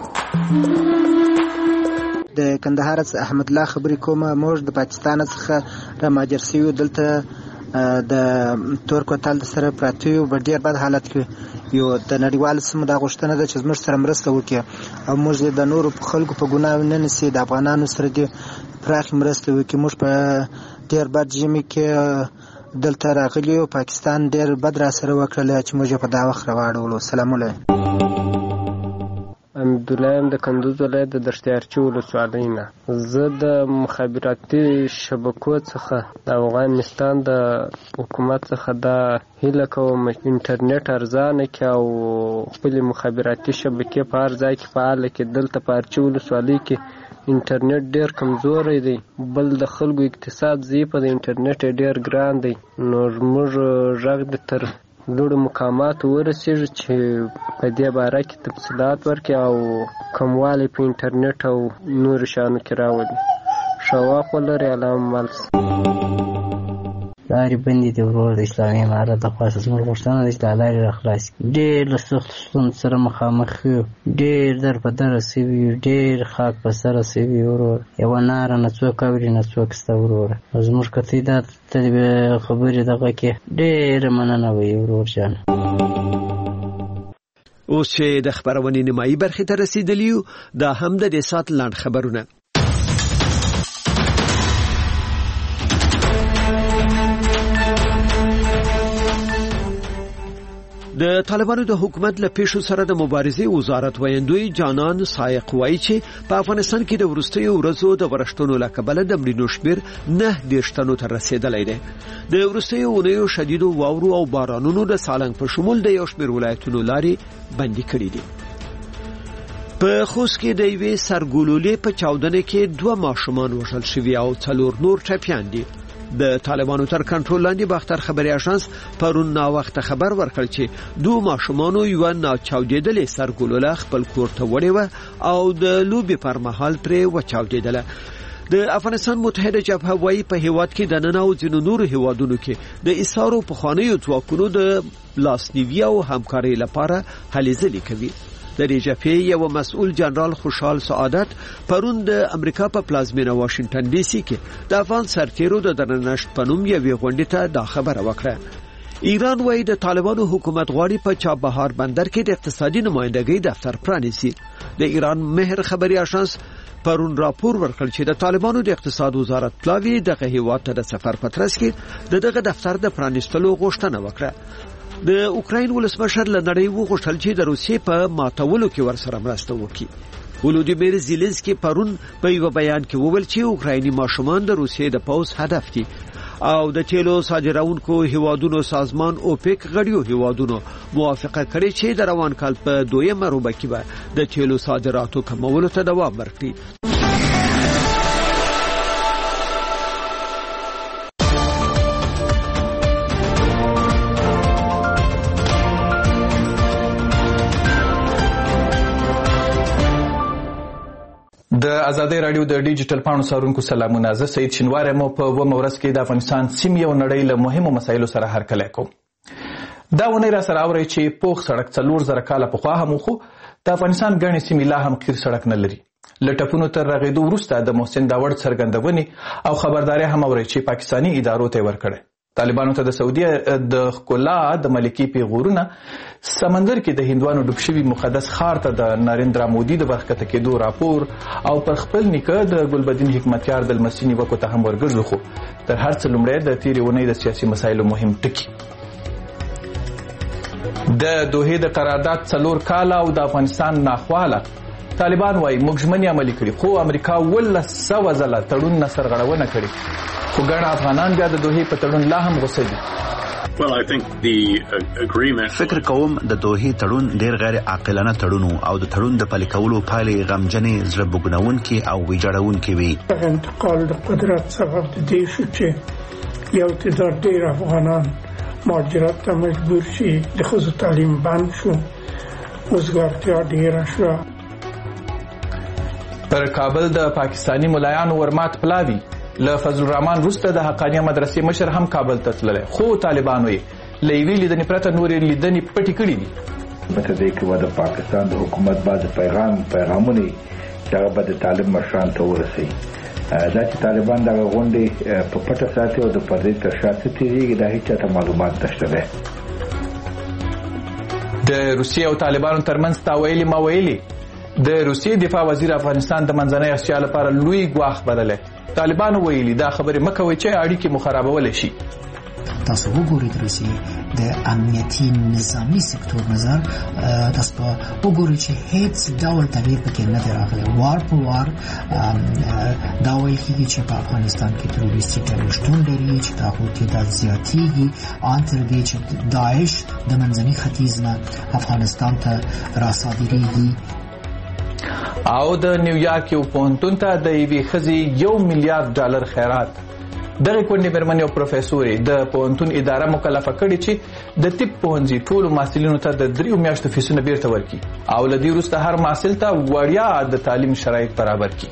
د کندهار څخه احمد الله خبرې کوم. موږ د پاکستان څخه را مهاجر شوي دلته د تور کوتل سره پراته یو په ډېر بد حالت کې یو. د نړیوالو سیمو دا غوښتنه ده چې زموږ سره مرسته وکړي او موږ د نورو خلکو په ګناه نه نیسي، د افغانانو سره دې پراخې مرسته وکړي. موږ په ډېر بد ژمي کې دلته راغلي یو، پاکستان ډېر بد را سره وکړل چې موږ په دا وخت راواړولو. سلام علیکم. حمدالله د کندوز ولایت د دشتیارچي ولسوالۍ نه. زه د مخابراتي شبکو څخه د افغانستان د حکومت څخه دا هیله کوم انټرنیټ ارزانه کړي او خپلې مخابراتي شبکې په هر ځای کې فعاله کړي. دلته په ارچي ولسوالۍ کې انټرنیټ ډېر کمزوری دی، بل د خلکو اقتصاد ضعیفه دی، انټرنیټ ډېر ګران دی. نو زموږ غږ د تر لوړو مقاماتو ورسېږي چې په دې باره کې تفصیلات ورکړي او کموالی په انټرنیټ او نورو شیانو کې راولي. ښه وخت ولرئ. علامه مالس. لارې بندې دي ورور، د اسلامي امارت د خوا زموږ غوښتنه ده چې دا لارې راخلاص کړي. ډېر له سختو ستونزو سره مخامخ یو، ډېر در په دره سوي یو، ډېر خاک په سره سوي ورور. یوه ناره نه څوک اوري نه څوک شته وروره. زموږ کتۍ دا خبرې دغه کې ډېره مننه وي ورور جان. اوس چې د خبرونې نیمایي برخې ته رسیدلی یو، دا هم د دې ساعت لنډ خبرونه. د طالبانو د حکومت له پیښو سره د مبارزې وزارت ویاندوی جانان سایق وایي چې په افغانستان کې د وروستیو ورځو د ورښتونو له کبله د مړینو شمېر 9 تنو ته رسیدلی دی. د وروستیو اونیو شدیدو واورو او بارانونو د سالنګ په شمول د یو شمېر ولایتونو لارې بندي کړي دي. په خوست کې د یوې سرګلولې په چاودنه کې 2 ماشومان وژل شوي او 4 نور ټپیان دي. د طالبانو تر کنټرول لاندې باختر خبري اژانس پرون نا وخت خبر ورکړ چې 2 ماشومانو یو ناچاودېدلې سرګلوله خپل کور ته وړې و او د لوبي پر مهال پرې وچاودېدله. د افغانستان متحده جبهه وايي په هیواد کې د نن او ځینو نورو هیوادونو کې د ایثارو په خوانیو ځواکونو د لاسنیوي او همکارۍ لپاره هلې ځلې کوي. د جبهې یو مسؤل جنرال خوشحال سعادت پرون د امریکا په پلازمینه واشنگټن ډي سي کې د افغان سرتیرو د درنښت په نوم یوې غونډې ته دا خبره وکړه. ایران وايي د طالبانو حکومت غواړي په چابهار بندر کې د اقتصادي نمائندګۍ دفتر پرانیسي. د ایران مهر خبري اژانس پرون راپور ورکړ چې د طالبانو د اقتصاد وزارت پلاوی دغه هیواد ته د سفر پترس کې دغه دفتر د پرانیستلو غوښتنه وکړه. د اوکراین ولسمشر له نړۍ وغوښتل چې د روسیې په ماتولو کې ورسره مرسته وکړي. ولودیمیر زیلنسکي پرون په یو بیان کې وویل چې اوکرایني ماشومان د روسیې د پوز هدف دي او د تیلو صادرونکو هیوادونو سازمان اوپک غړیو هیوادونو موافقه کړې چې د روان کال په 2مه روبه کې به د تیلو صادراتو کمولو ته دوام ورکړي. د ازادي رادیو د ډیجیټل پاڼو څارونکو سلامونه. زه سید شینوار مو په ورځ کې د افغانستان سیمې او نړۍ له مهمو مسایلو سره هرکلی کوم. دا ونی را سره اوري چې پوخ سړک 4000 کاله پخوا هم خو د افغانستان ګڼې سیمې لا هم قیر سړک نه لري. لټپونو تر رغېدو وروسته د محسن داوړ څرګندونې او خبرداري هم اوري چې پاکستانی ادارو ته ورکړي. طالبانو ته د سعودي د خلا د ملکی پیغورونه سمندر کې د هندوانو ډوب شوي مقدس ښار ته د نریندرا مودي د برکته کېدو راپور او پر خپل نیکه د ګلبدین حکمتیار د لمسي نیوکو ته هم ورګرځو. خو تر هر څه لومړی د تیرې اونۍ د سیاسي مسایلو مهم ټکي. د دوحې د قرارداد 4 کاله او د افغانستان ناخواله طالبان وايي موږ ژمنې عملي کړي خو امریکا 100 ځله تړون نه سرغړونه کړې. خو ګڼ افغانان بیا د دوحې په تړون لا هم غوسه دي. فکر کوم د دوحې تړون ډیر غیر عاقلانه تړون او د تړون د پلي کولو پایلې غمجنې زړه بوږنونکې او ویجاړونکې وي. انتقال د قدرت سبب د دې شو چې یو تعداد ډیر افغانان مهاجرت ته مجبور شي، د ښځو تعلیم بند شو، وزګارتیا ډیره شوه. پر کابل د پاکستانی ملایانو ورمات پلاوی له فضل الرحمن وروسته د حقانیه مدرسې مشر هم کابل ته تللی، خو طالبانو یې له یوې لیدنې پرته نورې لیدنې پټې کړې دي. په دې کې د پاکستان د حکومت بعضې پیغامونه چې هغه به د طالب مشرانو ته ورسوي. دا چې طالبان دغه غونډې په پټه ساتي او د پردې تر شا څه تېرېږي دا هېچا ته معلومات نشته دی. د روسیې او طالبانو ترمنځ تا ویلي ما ویلي. د روسیې دفاع وزیر افغانستان د منځنۍ اسیا لپاره لوی ګواښ بللی. طالبانو ویلي دا خبرې مه کوئ چې اړیکې مو خرابولی شي. تاسو وګورئ د روسیې د امنیتي نظامی سکتور نظر تاسو په وګورئ چې هیڅ ډول تغییر پکې نه دی راغلی. وار په وار دا ویل کېږي چې په افغانستان کې تروریستي ډلې شتون لري چې د هغو تعداد زیاتېږي ان تر دې چې داعش د منځني ختیځ نه افغانستان ته راصادرېږي. او د نیویارک یو پوهنتون ته د یوې ښځې $1 میلیارډ خیرات. دغه کونډې مېرمنې او پروفیسورې د پوهنتون اداره مکلفه کړې چې د طب پوهنځي ټولو محصلینو ته د 3 میاشتو فیسونه بیرته ورکړي او له دې وروسته هر محصل ته وړیا د تعلیم شرایط برابر کړي.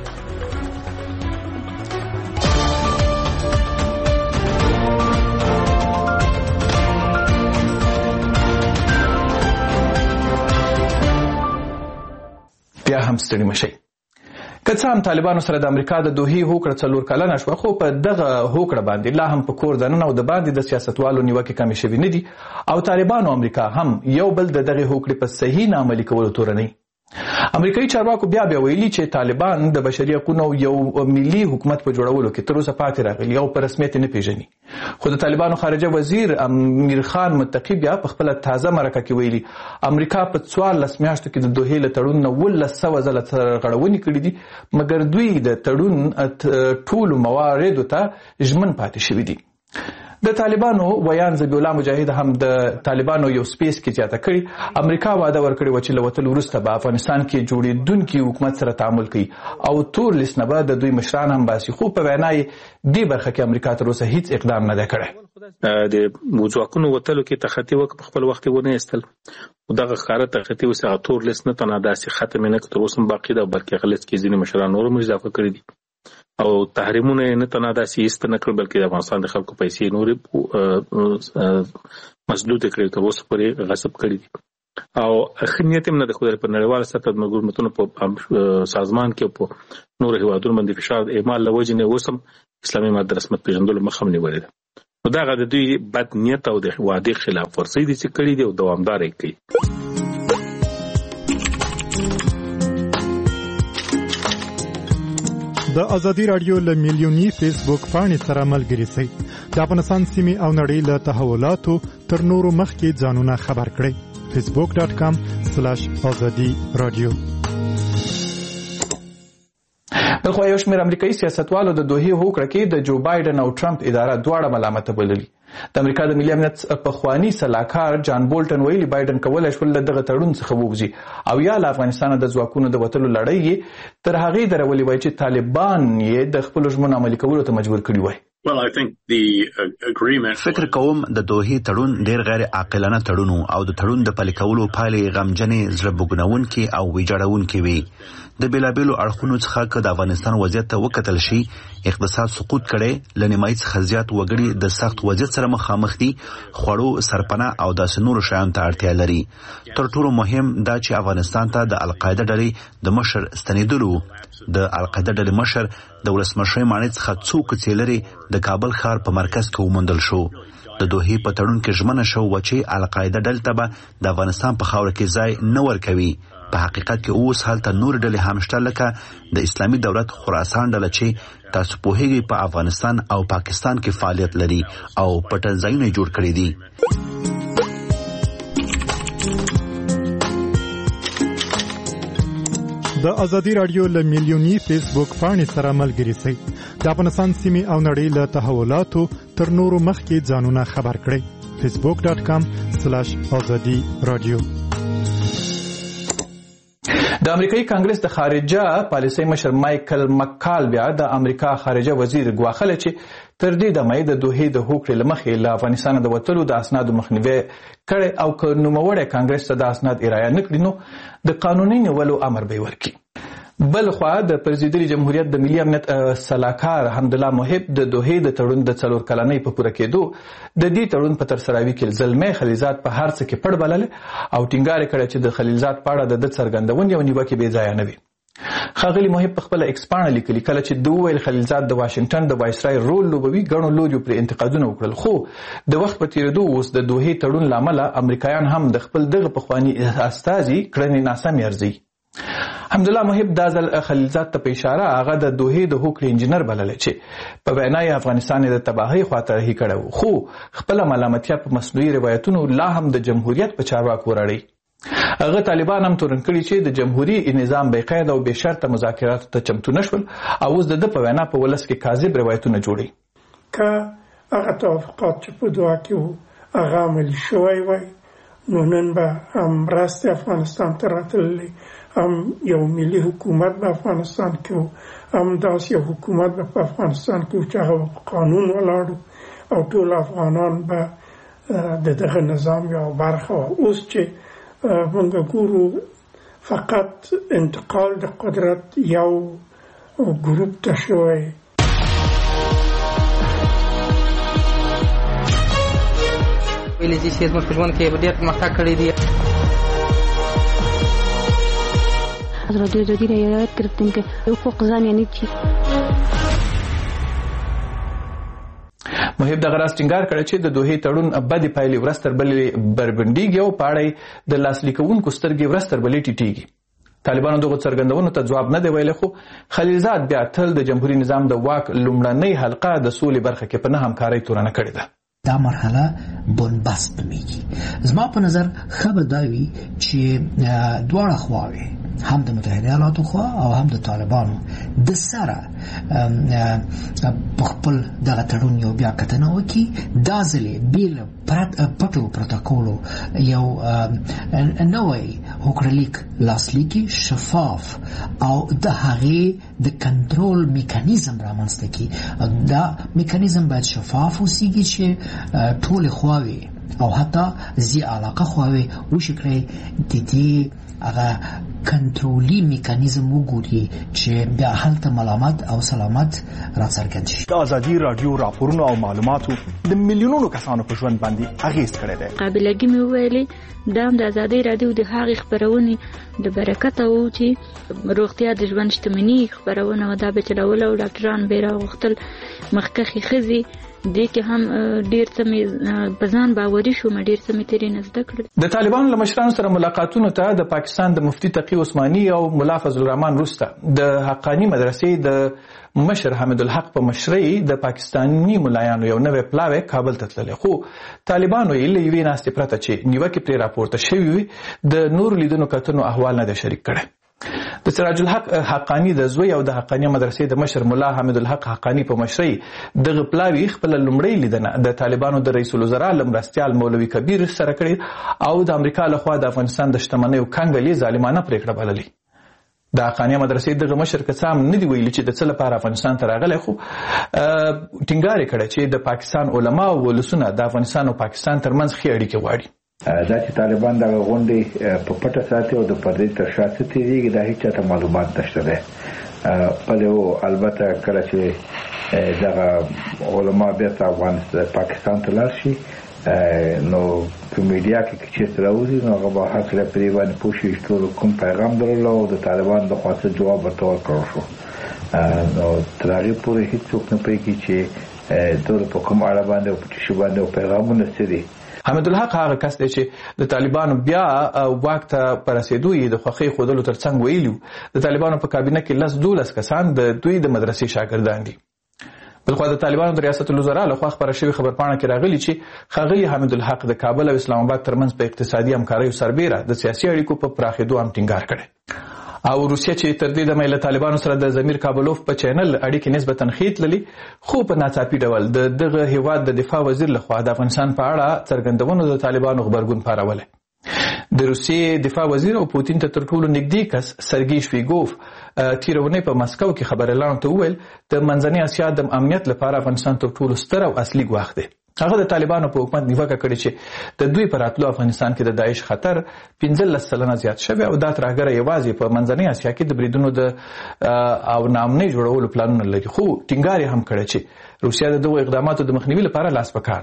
بیا هم ستړي مشئ. که څه هم طالبانو سره د امریکا د دوحې هوکړه 4 کلنه شوه، خو په دغه هوکړه باندې لا هم په کور دننه او د باندې د سیاستوالو نیوکې کمې شوې نه دي او طالبانو امریکا هم یو بل د دغه هوکړې په صحیح نه عملي کولو تورنوي. امریکایي چارواکو بیا ویلي چې طالبان د بشري حقوقو یو ملي حکومت په جوړولو کې تر اوسه پاتې راغلي او په رسمیت نه پیژني. خو د طالبانو خارجه وزیر امیر خان متقی بیا په خپل تازه مرکه کې ویلي امریکا په 14 میاشتو کې د دوحې له تړون نه 1900 ځله سرغړونې کړې دي، مګر دوی د تړون ټولو مواردو ته ژمن پاتې شوي دي. د طالبانو ویان ذبیح الله مجاهد هم د طالبانو یو سپیس کې زیاته کړي امریکا وعده ورکړې و چې له وتلو وروسته به افغانستان کې جوړېدونکي حکومت سره تعامل کوي او تور لیست نه به د دوی مشران هم باسي، خو په وینا یې دې برخه کې امریکا تر اوسه هیڅ اقدام نه دی کړی. د موضوعاتو وتلو کې تخطي وک په خپل وخت ونه استل او دغه ښکارا تخطي وسه تور لیست نه تنه داسې ختم نه کړ، تر اوسه باقی دا بلکې غلط کې ځینې مشران نور اضافه کړی دي او تحریمونه نه تنه داسې است نه کړ بلکې د افغانستان د خلکو پیسې نور مسدود کړي، تر اوسه پورې غصب کړي دي او اخنیت هم نه د خدای په نړیوال سطح د مګورمتونو په سازمان کې په نور هیوادونو باندې فشار اعمال لوجې نه وسم اسلامي ماده رسمت پیژندلو مخه هم نیولې ده. نو دا غد دوی بد نیت او د وعده خلاف ورزي دي چې کړي دي او دوامدار یې کوي. د ازادي رادیو له میلیونی فیسبوک پاڼې سره ملګري شئ. د افغانستان سیمې او نړۍ له تحولاتو تر نورو مخکې ځانونه خبر کړئ. facebook.com/azadi radio. بلخو یو شمېر امریکایي سیاستوالو د دوحې هوکړه کې د جو بایدن او ټرمپ اداره دواړه ملامته بللي. د امریکا د ملي امنیت پخوانی سلاکار جان بولټن ویلي بایدن کولای شول دغه تړون څخه ووځي او یا له افغانستان د ځواکونو د وتلو لړۍ تر هغې درولې وای چې طالبان یې د خپل ژمنو عملي کولو ته مجبور کړي وای. فکر کوم د دوحې تړون ډیر غیر عاقلانه تړون او د تړون د پلي کولو پایلې غمجنې زړه بوږنونکې او ویجاړونکې وي. د بیلابیلو اړخونو څخه که د افغانستان وضعیت ته وکتل شي، اقتصاد سقوط کړي، لنیمایي څخه زیات وګړي د سخت وضعیت سره مخامخ دي، خوړو سرپناه او داسې نورو شیانو ته اړتیا لري. تر ټولو مهم دا چې افغانستان ته د القاعده ډلې د مشر ستنېدلو. د القاعده ډلې مشر د ولسمشر ماڼۍ څخه څو کوڅې لرې د کابل ښار په مرکز کې وموندل شو. د دوحې په تړون کې ژمنه شو چې القاعده ډلې ته به د افغانستان په خاوره کې ځای نه ورکوي. په حقیقت کې اوس هلته نور ډلې هم شته لکه د اسلامي دولت خراسان ډله چې تاسو پوهیږئ په افغانستان او پاکستان کې فعالیت لري او پټ ځایونه جوړ کړي دي. د ازادي رادیو له میلیونی فیسبوک پاڼې سره ملګري شئ. د افغانستان سیمې او نړۍ له تحولاتو تر نورو مخکې ځانونه خبر کړئ. facebook.com/azadi radio. د امریکایي کانګرس د خارجه پالیسۍ مشر مایکل مکال بیا د امریکا خارجه وزیر ګواښلی چې تر دې دمه د دوحې د هوکړې له مخې له افغانستان د وتلو د اسنادو مخنیوی کړی او که نوموړی کانګرس ته د اسناد ارایه نه کړي نو د قانوني نیولو امر به یې ورکړي. بل خوا د پرزیدلي جمهوریت د ملي امنیت سلاکار حمدالله محب د دوحې د تړون د 4 کلنۍ په پوره کېدو د دې تړون په ترسراوي کې زلمی خلیلزاد په هر څه کې پړ بللی او ټینګار کړی چې د خلیلزاد په اړه د څرګندونې او نیوکې بې ځایه نه وي. ښاغلي محب په خپله ایکس پاڼه لیکلي کله چې د وویل خلیلزاد د واشنګټن د وایسرای رول لوبوي، ګڼو لوریو پرې انتقادونه وکړل، خو د وخت په تېرېدو اوس د دوحې تړون له امله امریکایان هم د خپل دغه پخواني استازي کړنې ناسمې ارزوي. حمدالله محب دا ځل خلیلزاد ته په اشاره هغه د دوحې د هوکړې انجینر بللی چې په وینا یې افغانستان د تباهۍ خواته رهي کړی و، خو خپله ملامتیا په مصنوعي روایتونو لا هم د جمهوریت په چارواکو وراړي. هغه طالبان هم تورن کړي چې د جمهوریت نظام بې قید او بې شرطه مذاکراتو ته چمتو نشول او اوس د ده په وینا په ولس کې کاذب روایتونه جوړي. که هغه توافقات چې په دوحه کې وو هغه عملي شوی وای نو نن به هم مرستې افغانستان ته راتللی، هم یو ملي حکومت به افغانستان کې وو، هم داسې یو حکومت به په افغانستان کې وو چې هغه په قانون ولاړ او ټول افغانان به د دغه نظام یو برخه وه. اوس چې موږ ګورو فقط انتقال د قدرت یو ګروپ ته شوی. ویلې چې زموږ په ژوند کې ډېر پرمختګ کړی دی. ازادي رعایت گرفتیم که حقوق زن یعنی چی؟ محب دغه راز ټینګار کړی چې د دوحې تړون بدې پایلې ورځ تر بلې بربنډېږي او په اړه یې د لاسلیک کوونکو سترګې ورځ تر بلې ټیټېږي. طالبانو دغو څرګندونو ته ځواب نه دی ویلی، خو خلیلزاد بیا تل د جمهوري نظام د واک لومړنۍ حلقه د سولې برخه کې په نه همکارۍ تورنه کړې ده. دا مرحله بنبست نومیږي. زما په نظر ښه به دا وي چې دواړه خواوې هم د متحده ایالاتو خوا او هم د طالبانو د سره په خپل دغه تړون یو بیا کتنه وکړي. دا ځلې بې له پټو پروتوکولو یو نوی هوکړلیک لاسلیکي شفاف او د هغې د کنټرول میکانیزم رامنځته کړي. دا میکانیزم باید شفاف اوسیږي چې ټولې خواوې او حتی ذی علاقه خواوې وشي کړی د دې هغه کنټرولي میکانیزم وګوري چې بیا هلته ملامت او سلامت راڅرګند شي. د ازادي راډیو راپورونو او معلوماتو د میلیونونو کسانو په ژوند باندې اغېز کړی دی. قابلګي مې وویلې دا د ازادي راډیو د هغې خپرونې د برکته و چې روغتیا د ژوند شتمني خپرونه دا به چلول او ډاکټران به راغوښتل مخکښې ښځې دې کې هم ډېر څه مې په ځان باوري شوم، ډېر څه مې ترې زده کړل. د طالبانو له مشرانو سره ملاقاتونو ته د پاکستان د مفتي تقي عثماني او ملا فضل الرحمن وروسته د حقاني مدرسې د مشر حمید الحق په مشرۍ د پاکستاني ملایانو یو نوی پلاوی کابل ته تللی، خو طالبانو یې له یوې ناستې پرته چې نیوکې پرې راپورته شوي وي د نورو لیدنو کتنو احوال نه دی شریک کړی. د سراج الحق حقانی د زوی او د حقانی مدرسې د مشر ملا حمید الحق حقانی په مشرۍ دغه پلاوی خپل لومړی لیدنه د طالبانو د رئیس الوزرا لمرستیال مولوي کبیر سره کړې او د امریکا لخوا د افغانستان د شتمنیو کنګلې ظالمانه پریکړه بللې. د حقانی مدرسې دغه مشر کسام نه دی ویلي چې د څه لپاره افغانستان ته راغلی، خو ټینګار یې کړی چې د پاکستان علما او ولسونه د افغانستان او پاکستان ترمنځ ښې اړیکې غواړي. دا چې طالبان دغه غونډې په پټه ساتي او د پردې تر شا څه تېرېږي دا هېچا ته معلومات نشته دی. پلې البته کله چې دغه علما بیرته پاکستان ته لاړ شي نو په میډیا کې چیرته راوځي نو هغه به هر کله پرې باندې پوه شي چې ټول کوم پیغام درلود او د طالبان لخوا څه جواب ورته ورکړل شو. نو تر هغې پورې هېڅوک نه پوهېږي چې دوی په کوم اړه باندې او په څه شي باندې پیغامونه څه دي. حمید الحق هغه کس دی چې د طالبانو بیا واک ته په رسېدو یې د خوښۍ ښودلو تر څنګ ویلي د طالبانو په کابینه کې 10-12 کسان د دوی د مدرسې شاګردان دي. بلخوا د طالبانو د ریاست الوزرا لخوا خپره شوې خبرپاڼه کې راغلي چې ښاغلي حمید الحق د کابل او اسلام آباد ترمنځ په اقتصادي همکاریو سربیره د سیاسي اړیکو په پراخېدو هم ټینګار کړی. او روسیه چې تر دې دمه له طالبانو سره د زمیر کابلوف په چینل اړیکې نسبتا ښې تللي، خو په ناڅاپي ډول د دغه هیواد د دفاع وزیر لخوا د افغانستان په اړه څرګندونو د طالبانو غبرګون پارولی. د روسیې دفاع وزیر او پوتین ته تر ټولو نږدې کس سرګی شویګوف تېره اونۍ په مسکو کې خبريالانو ته وویل د منځنۍ اسیا د امنیت لپاره افغانستان تر ټولو ستر او اصلي ګواښ دی. هغه د طالبانو په حکومت نیوکه کړې چې د دوی پر راتلو افغانستان کې د داعش خطر 15% زیات شوی او دا ترهګره یوازې په منځنۍ اسیا کې د بریدونو د او ناامنۍ جوړولو پلانونه لري، خو ټینګار یې هم کړی چې روسیه د دغو اقداماتو د مخنیوي لپاره لاس په کار ده.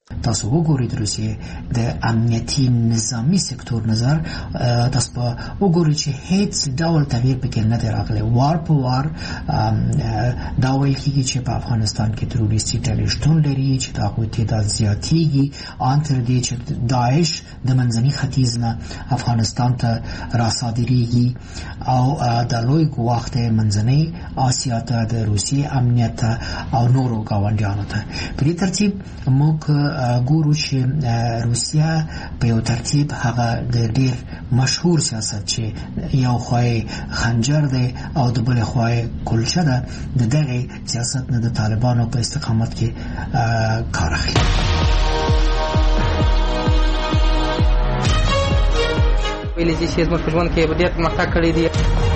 تاسو وګورئ د روسیې د امنیتي نظامی سکتور نظر تاسو په وګورئ چې هیڅ ډول تغییر پکې نه دی راغلی. وار په وار دا ویل کېږي چې په افغانستان کې تروریستي ډلې شتون لري چې د هغوی تعداد زیاتېږي ان تر دې چې داعش د منځني ختیځ نه افغانستان ته راصادریږي او د لوی ګواښ دی منځنۍ اسیا ته د روسیې امنیت ته او نورو ګاونډیانو ته. په دې ترتیب موږ ګورو چې روسیا په یو ترتیب هغه د ډیر مشهور سیاست چې یو خوای خنجر دی او د بل خوای کلچه ده د دغه سیاست نه د طالبانو په استقامت کې کار اخلي. ویلې چې زموږ په ژوند کې ډېر پرمختګ کړی دی.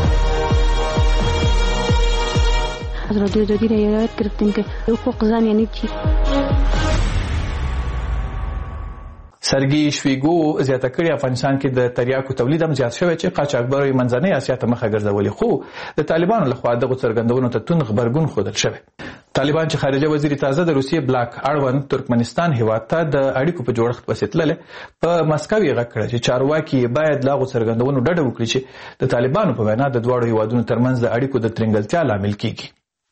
ازادي رایت گرفتیم که حقوق زن یعنی چی؟ سرګي شویګو زیاته کړی افغانستان کې د تریاکو تولید هم زیات شوی چې قاچاقبري منځنۍ اسیا ته مخه ګرځولې، خو د طالبانو لخوا دغه څرګندونو ته تون خبرګون ښودل شوی. طالبان چې خارجه وزیر تازه د روسیې بلاک اړوند ترکمنستان هیواد ته د اړیکو په جوړښت پسې تللی په مسکو یې غږ کړی چې چارواکي باید له هغو څرګندونو ډډه وکړي چې د طالبانو په وینا د دواړو هیوادونو ترمنځ د اړیکو د ترنګلتیا لامل کیږي.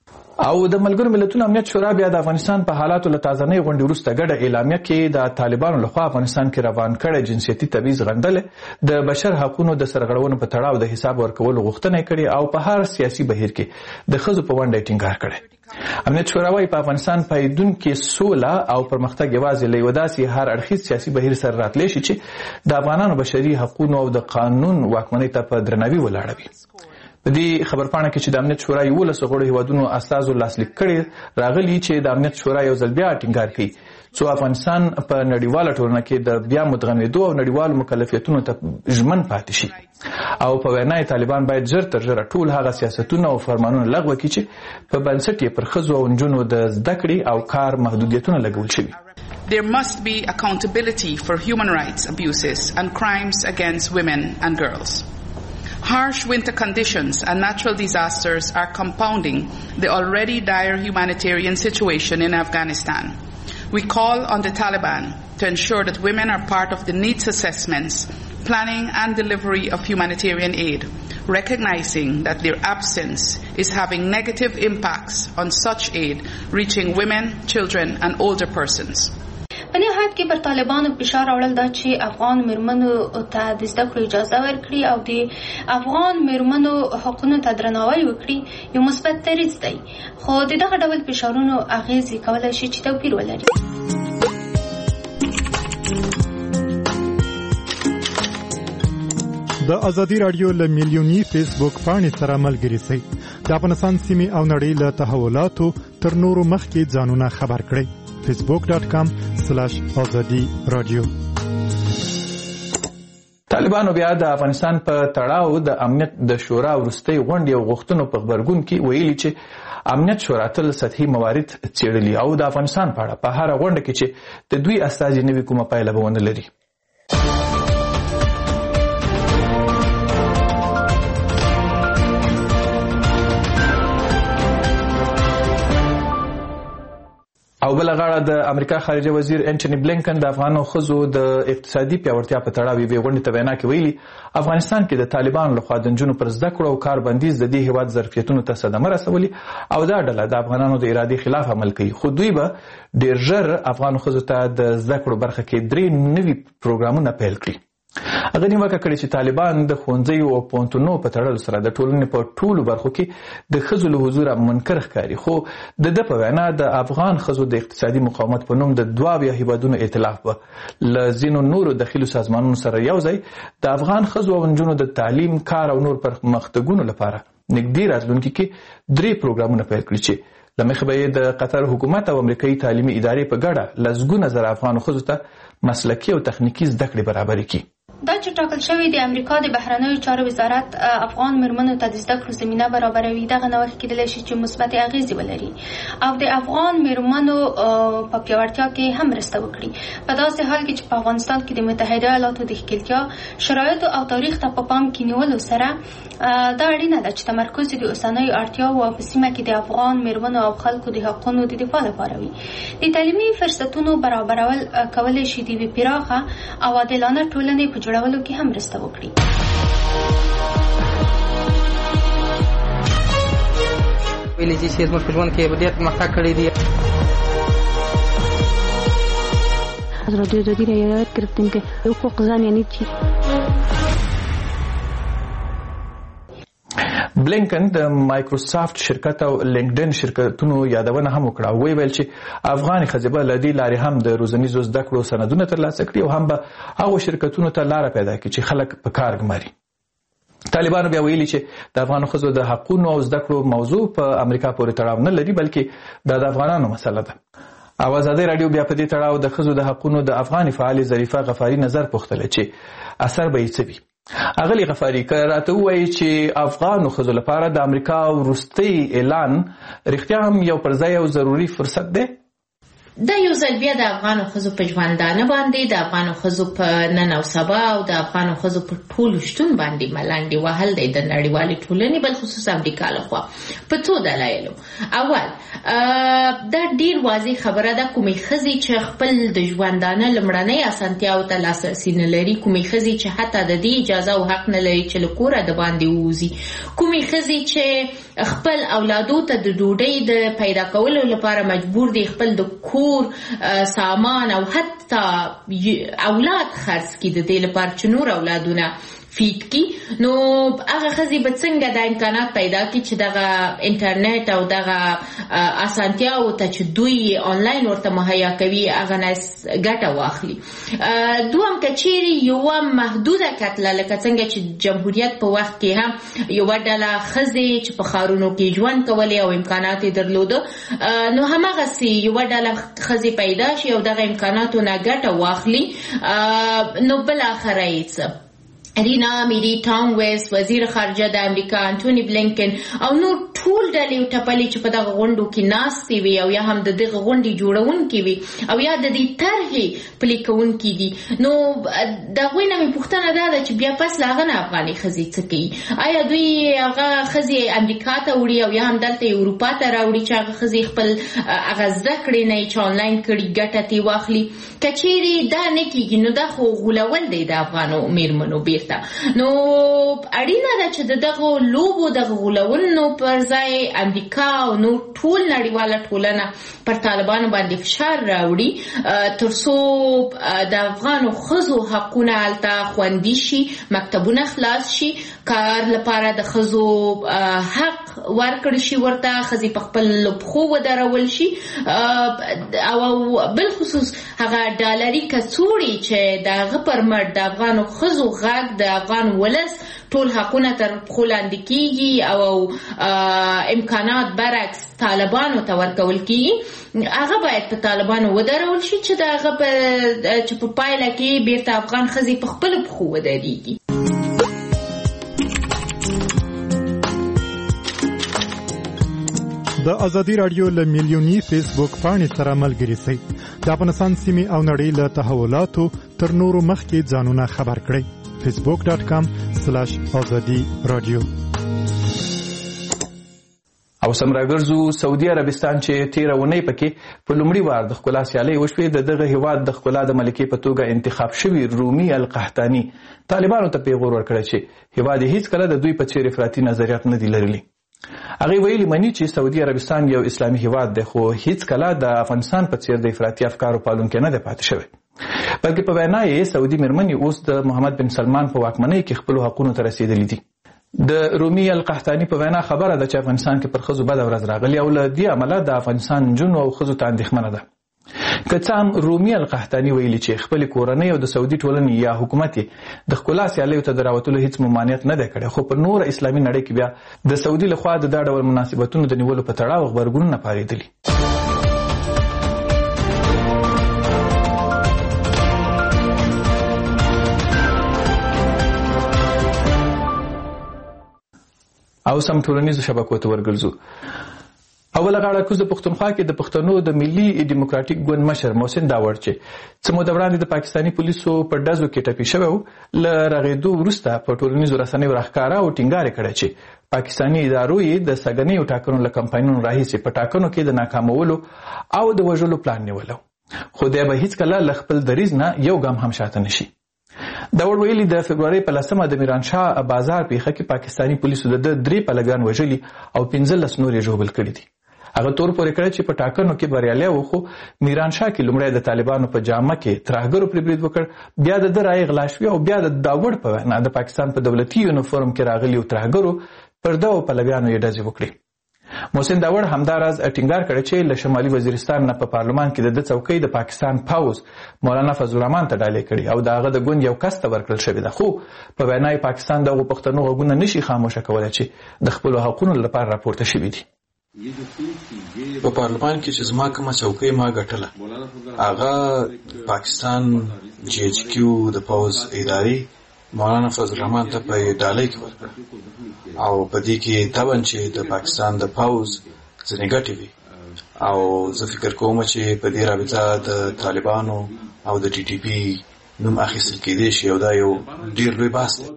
او د ملګرو ملتونو امنیت شورا بیا د افغانستان په حالاتو له تازه‌نۍ غونډې وروسته ګډه اعلامیه کې د طالبانو لخوا افغانستان کې روان کړی جنسیتي تبعیض غندل د بشر حقوقو د سرغړونو په تړاو د حساب ورکولو غوښتنه کړې او په هر سیاسي بهیر کې د ښځو په ونډه ټینګار کړی. امنیت شورا وايي په افغانستان پایدونکې سوله او پرمختګ یوازې له یو داسې هر اړخیز سیاسي بهیر سره راتلی شي چې د افغانانو بشري حقوقو او د قانون واکمنۍ ته په درناوي ولاړ وي. په دې خبرپاڼه کې چې د امنیت شورا 11 غړو هیوادونو استازو لاسلیک کړي راغلي چې د امنیت شورا یو ځل بیا ټینګار کوي څو افغانستان په نړیواله ټولنه کې د بیا مدغمېدو او نړیوالو مکلفیتونو ته ژمن پاتې شي او په وینا طالبان باید ژر تر ژره ټول هغه سیاستونه او فرمانونه لغوه کړي چې په بنسټ یې پر ښځو او نجونو د زده کړې او کار محدودیتونه لګول شوي. There must be accountability for human rights abuses and crimes against women and girls. Harsh winter conditions and natural disasters are compounding the already dire humanitarian situation in Afghanistan. We call on the Taliban to ensure that women are part of the needs assessments, planning and delivery of humanitarian aid, recognizing that their absence is having negative impacts on such aid reaching women, children and older persons. په نهایت کې پر طالبانو فشار راوړل دا چې افغان مېرمنو ته د زده کړو اجازه ورکړي او د افغان مېرمنو حقوقو ته درناوی وکړي یو مثبت دریځ دی، خو دغه ډول فشارونو اغیزې کولای شي چې توپیر ولري. د ازادي رادیو له میلیونی فیسبوک پاڼې سره ملګري شئ. د افغانستان سیمې او نړۍ له تحولاتو تر نورو مخکې ځانونه خبر کړئ. facebook.com/azadi radio. طالبانو بیا د افغانستان په تړاو د امنیت د شورا وروستۍ غونډې او غوښتنو په خبرګون کې ویلي چې امنیت شورا تل سطحي موارد څېړلي او د افغانستان په اړه په هره غونډه کې چې د دوی استازي نوي کومه پایله به ونه لري. او بل غاړه د امریکا خارجه وزیر انټونی بلینکن د افغانو ښځو د اقتصادي پیاوړتیا په تړاو یوې غونډې ته وینا کې ویلي افغانستان کې د طالبانو لخوا د نجونو پر زده کړو او کار بندیز د دې هیواد ظرفیتونو ته صدمه رسولي او دا ډله د افغانانو د ارادې خلاف عمل کوي، خو دوی به ډېر ژر افغانو ښځو ته د زده کړو برخه کې 3 نوي پروګرامونه پیل کړي. هغه نیوکه کړې چې طالبان د ښوونځیو او پوهنتونونو په تړلو سره د ټولنې په ټولو برخو کې د ښځو له حضوره منکر ښکاري، خو د ده په وینا د افغان ښځو د اقتصادي مقاومت په نوم د 2 هیوادونو ائتلاف به له ځینو نورو داخلي سازمانونو سره یو ځای د افغان ښځو او نجونو د تعلیم، کار او نور پرمختګونو لپاره نږدې راتلونکي کې 3 پروګرامونه پیل کړي چې له مخې به یې د قطر حکومت او امریکایي تعلیمي ادارې په ګډه لسګونه زره افغان ښځو ته مسلکي او تخنیکي زده کړې برابرې کړي. دا چې ټاکل شوی د امریکا د بهرنیو چارو وزارت افغان مېرمنو ته د زده کړو زمینه برابروي، دغه نوښت کېدلی شي چې مثبت اغېزې ولري او د افغان مېرمنو په پیاوړتیا کې هم مرسته وکړي، په داسې حال کې چې په افغانستان کې د متحده ایالاتو د ښکېلتیا شرایطو او تاریخ ته په پام کې نیولو سره دا اړینه ده چې تمرکز د اوسنیو اړتیاوو په سیمه کې د افغان مېرمنو او خلکو د حقونو د دفاع لپاره وي. د تعلیمي فرصتونو برابرول کولی شي د یوې پراخه او عادلانه ټولنې په جوړولو کې هم مرسته وکړي. ویلې چې زموږ په ژوند کې ډېر پرمختګ کړی دی. ازادي رایت گرفتیم که حقوق زن یعنی چی؟ بلینکن د مایکروسافت شرکت او لینکډین شرکتونو یادونه هم وکړه او ویل چې افغاني ښځې به له دې لارې هم د روزنیزو زده کړو سندونه ترلاسه کړي او هم به هغو شرکتونو ته لاره پیدا کړي چې خلک په کار ګماري. طالبانو بیا ویلي چې د افغانو ښځو د حقونو او زده کړو موضوع په امریکا پورې تړاو نه لري بلکې دا د افغانانو مسله ده. او ازادي رادیو بیا په دې تړاو د ښځو د حقونو د افغاني فعالې ظریفه غفاري نظر پوښتلی چې اثر به یې څه وي. اغلی غفاری که راته وایي چې افغانو ښځو لپاره د امریکا وروستی اعلان رښتیا هم یو پر ځای او ضروري فرصت دی؟ دا یو ځل بیا د افغانو ښځو په ژوندانه باندې، د افغانو ښځو په نن او سبا او د افغانو ښځو په ټولو شتون باندې ملنډې وهل دی د نړیوالې ټولنې بلخصوص امریکا لخوا په څو دلایلو. اول دا ډیر واضح خبره ده، کومې ښځې چې خپل د ژوندانه لمړنۍ اسانتیاو ته لاسرسي نه لري، کومې ښځې چې حتی د دې اجازه او حق نه لري چې له کوره د باندې ووځي، کومې ښځې چې خپل اولادو ته د ډوډۍ د پیدا کولو لپاره مجبور دي خپل د کور سامان او حتی اولاد خرڅ کړي د دې لپاره چې نور اولادونه فیټ کی. نو هغه ښځې به څنګه د امکانات پیدا کړي چې دغه انټرنیټ او دغه اسانتیاو ته چې دوی آنلاین ورته مهیا کوي هغه نه ګټه واخلي. دوهم که چیرې یوه محدوده کتله لکه څنګه چې جمهوریت په وخت کې هم یوه ډله ښځې چې په ښارونو کې ژوند کولی او امکانات یې درلوده، نو هماغسې یوه ډله ښځې پیدا شي او دغه امکاناتو نه ګټه واخلي، نو بالاخره یې څه رینا میری ټام ویس وزیر خارجه د امریکا انټونی بلینکن او نور ټول ډلې او ټپلې چې په دغه غونډو کې ناستې وي او یا هم د دغه غونډې جوړونکي وي او یا د دې طرحې پلي کوونکي دي، نو د هغوی نه مې پوښتنه دا ده چې بیا پس له هغه نه افغاني ښځې څه کوي؟ آیا دوی هغه ښځې امریکا ته وړي او یا هم دلته اروپا ته راوړي چې هغه ښځې خپل هغه زده کړې نه چې آنلاین کړي ګټه ترې واخلي؟ که چیرې دا نه کېږي نو دا خو غولول دی د افغانو مېرمنو بیرته. نو اړینه ده چې دغه لوبو دغه غولونو پر ځای امریکا او نور ټول نړیواله ټولنه پر طالبانو باندې فشار راوړي ترڅو د افغانو ښځو حقونه هلته خوندي شي، مکتبونه خلاص شي، کار لپاره د ښځو حق ورکړل شي، ورته ښځې په خپل پښو ودرول شي، او بالخصوص هغه ډالري کڅوړې چې د هغه پر مټ د افغانو ښځو غږ د افغان ولس ټول حقونه تر پښو لاندې کیږي او امکانات برعکس طالبانو ته ورکول کیږي، هغه باید په طالبانو ودرول شي چې د هغه چې په پایله کې بیرته افغان ښځې په خپلو پښو ودرېږي. د ازادي رادیو له میلیوني فیسبوک پاڼې سره ملګري شئ. د افغانستان سیمې او نړۍ له تحولاتو تر نورو مخکې ځانونه خبر کړئ. facebook.com/azadi radio. او سمراګرځو سعودي عربستان چې تیره اونۍ پکې په لومړي وار د ښکلا سیالۍ وشوې، د دغه هیواد د ښکلا د ملکې په توګه انتخاب شوي رومي القحطاني طالبانو ته پیغور ورکړی چې هیواد یې هیڅکله د دوی په څېر افراطي نظریات نه دي لرلي. هغه ویلي مني چې سعودي عربستان یو اسلامي هیواد دی، خو هیڅکله د افغانستان په څېر د افراطي افکارو پالونکی نه دی پاتې شوی، بلکې په وینا یې سعودي مېرمنې اوس د محمد بن سلمان په واکمنۍ کې خپلو حقونو ته رسېدلي دي. د رومي القحطاني په وینا خبره ده چې افغانستان کې پر ښځو بده ورځ راغلې او له دې امله د افغانستان نجونو او ښځو ته اندېښمنه ده. که څه هم رومي القحطاني ویلي چې خپلې کورنۍ او د سعودي ټولنې یا حکومت یې د ښکلا سیالیو ته د راوتلو هیڅ ممانعت نه دی کړی، خو په نوره اسلامي نړۍ کې بیا د سعودي لخوا د دا ډول مناسبتونو د نیولو په تړاو غبرګونونه پارېدلي. او سم ټولنیزو شبکو ته ورګرځو. اوله غاړه کوز د پښتونخوا کې د پښتنو د ملي ډیموکراټیک ګوند مشر محسن داوړ چې څه موده وړاندې د پاکستاني پولیسو په ډزو کې ټپي شوی و، له رغېدو وروسته په ټولنیزو رسنیو راښکاره او ټینګار کړی چې پاکستاني ادارو یې د سږنیو ټاکنو له کمپاینونو راهیسې په ټاکنو کې د ناکامولو او د وژلو پلان نیولو، خو دی به هیڅکله له خپل دریځ نه یو ګام هم شاته نشي. داوړ ویلي د فبرورۍ په 10 د میرانشاه بازار پیښه کې پاکستاني پولیسو د 3 پلګان وژلي او 15 نور یې ژوبل کړي دي. هغه تور پورې کړی چې په ټاکنو کې بریالی و، خو میرانشاه کې لومړی د طالبانو په جامه کې ترهګرو پرې برید وکړ، بیا د ده رایې غلا شوې او بیا د داوړ په وینا د پاکستان په دولتي یونیفورم کې راغلي ترهګرو پر دغو پلویانو یې ډزې وکړې. محسن داوړ همداراز ټینګار کړی چې له شمالي وزیرستان نه په پارلمان کې د ده څوکۍ د پاکستان پوځ مولانا فضل الرحمن ته ډالۍ کړي او د هغه د ګوند یو کس ته ورکړل شوې ده، خو په وینا یې پاکستان دغو پښتنو غوږونه نشي خاموشه کولی چې د خپلو حقونو لپاره راپورته شوي دي. په پارلمان کې چې زما کومه څوکۍ ما ګټله هغه پاکستان جی ایچ کیو د پوځ ادارې مولانا فضل الرحمن ته په ډالۍ کې ورکړه او په دې کې طبعا چې د پاکستان د پوځ ځینې ګټې وي او زه فکر کوم چې په دې رابطه د طالبانو او د ټي ټي پي نوم اخیستل کېدی شي او دا یو ډیر لوی بحث دی.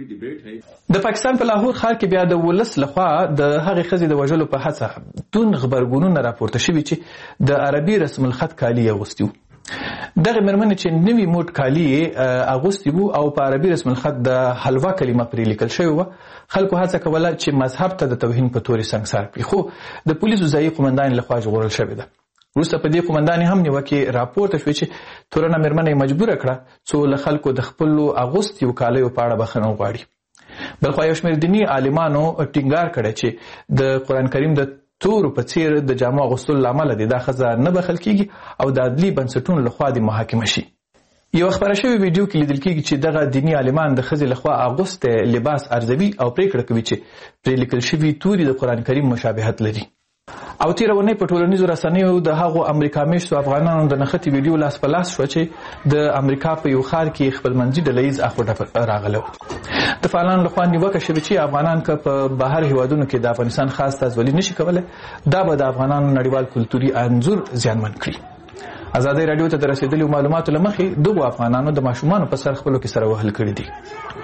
د پاکستان په لاهور ښار کې بیا د ولس لخوا د هغې ښځې د وژلو په هڅه دون غبرګونونه راپورته شوي چې د عربي رسم الخط کالي یې اغوستي وو. دغه مېرمنې چې نوي موټ کالي یې اغوستي وو او په عربي رسم الخط د حلوا کلمه پرې لیکل شوې وه، خلکو هڅه کوله چې مذهب ته د توهین په تورې سنګسار کړي، خو د پولیسو ځایي قومندان لخوا ژغورل شوې ده. وروسته په دې قومندانې هم نیوکې راپورته شوې چې تورنه مېرمنه یې مجبوره کړه څو له خلکو د خپلو اغوستیو کالیو په اړه بخښنه وغواړي. بلخوا یو شمېر دیني عالمانو ټینګار کړی چې د قرآن کریم د تورو په څیر د جامو اغوستلو له امله دا ښځه نه بخښل کېږي او د عدلي بنسټونو لخوا د محاکمه شي. یو خبره شوې ویډیو کې لیدل کېږي چې دغه دیني عالمان د ښځې لخوا اغوستی لباس ارزوي او پرېکړه کوي چې پرې لیکل شوي توري د قرآن کریم مشابهت لري. او تېره اونۍ په ټولنیزو رسنیو د هغو امریکا میشتو افغانانو د نښتې ویډیو لاس په لاس شوه چې د امریکا په یو ښار کې خپلمنځي ډله ییز اخ راغلی و. د فعالانو لخوا نیوکه شوې چې افغانان که په بهر هیوادونو کې د افغانستان خاص استازولي نشي کولی، دا به د افغانانو نړیوال کلتوري انځور زیانمن کړي. ازادۍ راډیو ته د رسېدلو معلوماتو له مخې دغو افغانانو د ماشومانو په سر خپلو کې سره وهل کړي دي.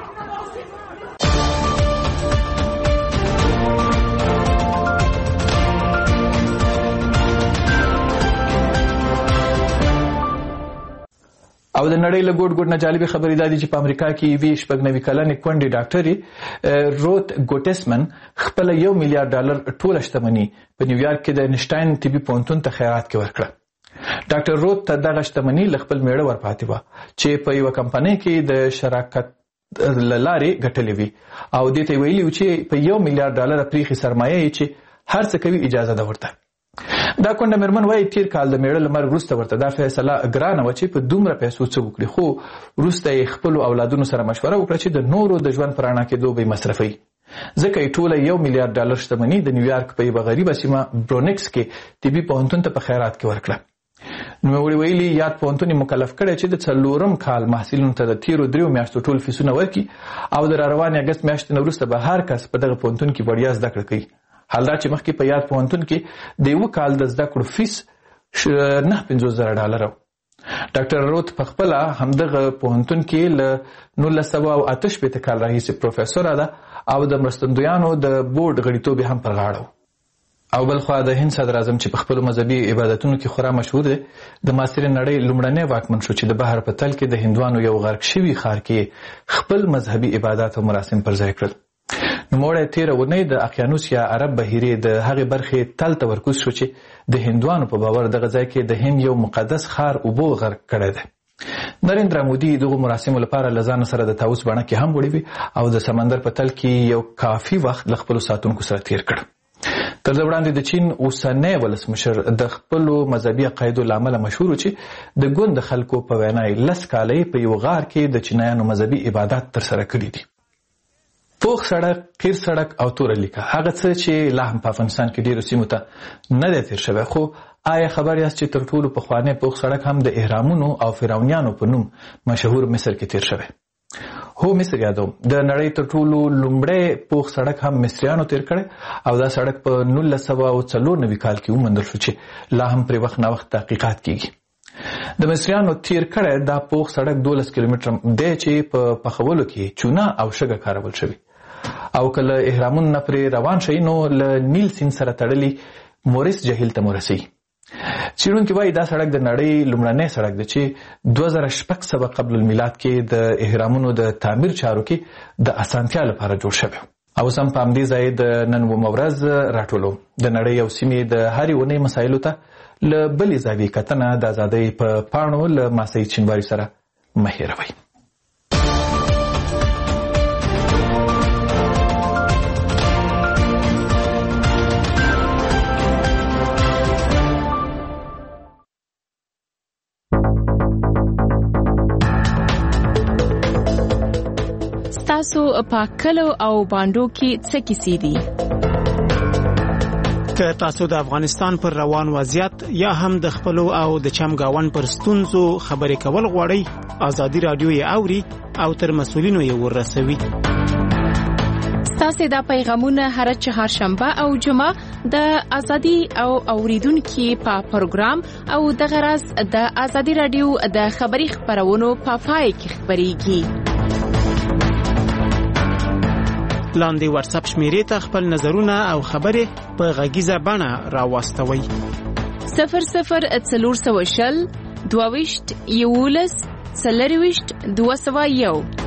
او د نړۍ له ګوټ ګوټ نه جالبې خبرې دا دي چې په امریکا کې یوې 96 کلنې کونډې ډاکټرې روت ګوټسمن خپله $1 میلیارډ ټوله شتمني په نیویارک کې د اینشټاین طبي پوهنتون ته خیرات کې ورکړه. ډاکټر روت ته دغه شتمني له خپل میړه ورپاتې وه چې په یوه کمپنۍ کې د شراکت له لارې ګټلې وي او دې ته یې ویلي و چې په $1 میلیارډ پریښې سرمایه یې چې هر څه کوي اجازه ده ورته. دا کونډه مېرمن وایي تیر کال د میړه له مرګ وروسته ورته دا فیصله ګرانه وه چې په دومره پیسو څه وکړي، خو وروسته یې خپلو اولادونو سره مشوره وکړه چې د نورو د ژوند په رڼا کېدو به یې مصرفوي، ځکه یې ټوله $1 میلیارډ شتمني د نیویارک په یوه غریبه سیمه برونکس کې طبي پوهنتون ته په خیرات کې ورکړه. نوموړي ویلي یاد پوهنتون یې مکلف کړی چې د 4م کال محصلینو ته د تیرو 3 میاشتو ټول فیسونه ورکړي او د راروانې اګست میاشتې نه وروسته به هر کس په دغه پوهنتون کې وړیا زده کړه کوي. حال دا چې مخکې په یاد پوهنتون کې د 1 کال د زده کړو فیس $9,500 و. ډاکټر روت په خپله همدغه پوهنتون کې له 1988 کال راهیسې پروفیسوره ده او د مرستندویانو د بورډ غړیتوب یې هم پر غاړه و. او بلخوا د هند صدر اعظم چې په خپلو مذهبي عبادتونو کې خورا مشهور دی، د معاصرې نړۍ لومړنی واکمن شو چې د بحر په تل کې د هندوانو یو غرق شوي ښار کې خپل مذهبي عبادات او مراسم پر ځای کړل. نوموړی تېره اونۍ د اقیانوس یا عرب بحیرې د هغې برخې تل تمرکز شو چې د هندوانو په باور دغه ځای کې د هند یو مقدس ښار اوبو غرق کړی دی. نریندرا مودي دغو مراسمو لپاره له ځانه سره د طاووس بڼه کې هم وړې وي او د سمندر په تل کې یو کافي وخت له خپلو ساتونکو سره تیر کړ. تر دې وړاندې د چین اوسنی ولسمشر د خپلو مذهبي عقایدو له امله مشهور و چې د ګوند د خلکو په وینا یې 10 کاله په یو غار کې د چینایانو مذهبي عبادات ترسره کړي دي. پوخ سړک، قیر سړک او توره لیکه هغه څه چې لا هم په افغانستان کې ډېرو سیمو ته نه دی تیر شوی، خو آیا خبر یاست چې تر ټولو پخوانی پوخ سړک هم د اهرامونو او فرعونیانو په نوم مشهور مصر کې تیر شوی؟ هو مصر یادو د نړۍ تر ټولو لومړی پوخ سړک هم مصریانو تیر کړی او دا سړک په 1994 کال کې وموندل شو چې لا هم پر وخت نا وخت تحقیقات کیږي. د مصریانو تیر کړی دا پوخ سړک 12 کیلومتر دی چې په پخولو کې چونه او شګه کارول شوی او کله اهرامون نه پر روان شي نو ل نیل سیند سره تړلی موريس جهیل ته ورسي. چیرونکو وايي دا سړک د نړۍ لومړنی سړک دی چې 2006 قبل المیلاد کې د اهرامونو د تعمیر چارو کې د اسانتیا لپاره جوړ شوی او سم په همدې ځای د نن مورز راټولو د نړۍ او سیمې د هرې ونې مسایلو ته ل بلې زاویې کتنه د ازادۍ په پاڼو ل ماسي چنواري سره مهیروي. تاسو په کلو او باندو کې څه کیسې دي؟ که تاسو د افغانستان پر روان وضعیت یا هم د خپلو او د چمګاون پر ستونزو خبرې کول غواړئ، ازادي رادیو یې اوري او تر مسؤلینو یې ورسوي. تاسو دا پیغامونه هر چهارشنبه او جمعه د ازادي او اوریدونکو په پروګرام او د غرض د ازادي رادیو د خبري خبرونو په پای کې خبريږي. لاندې واتس اپ شمیرې ته خپل نظرونه او خبرې په غږیزه بڼه راوستوئ. 00 420 22 11 201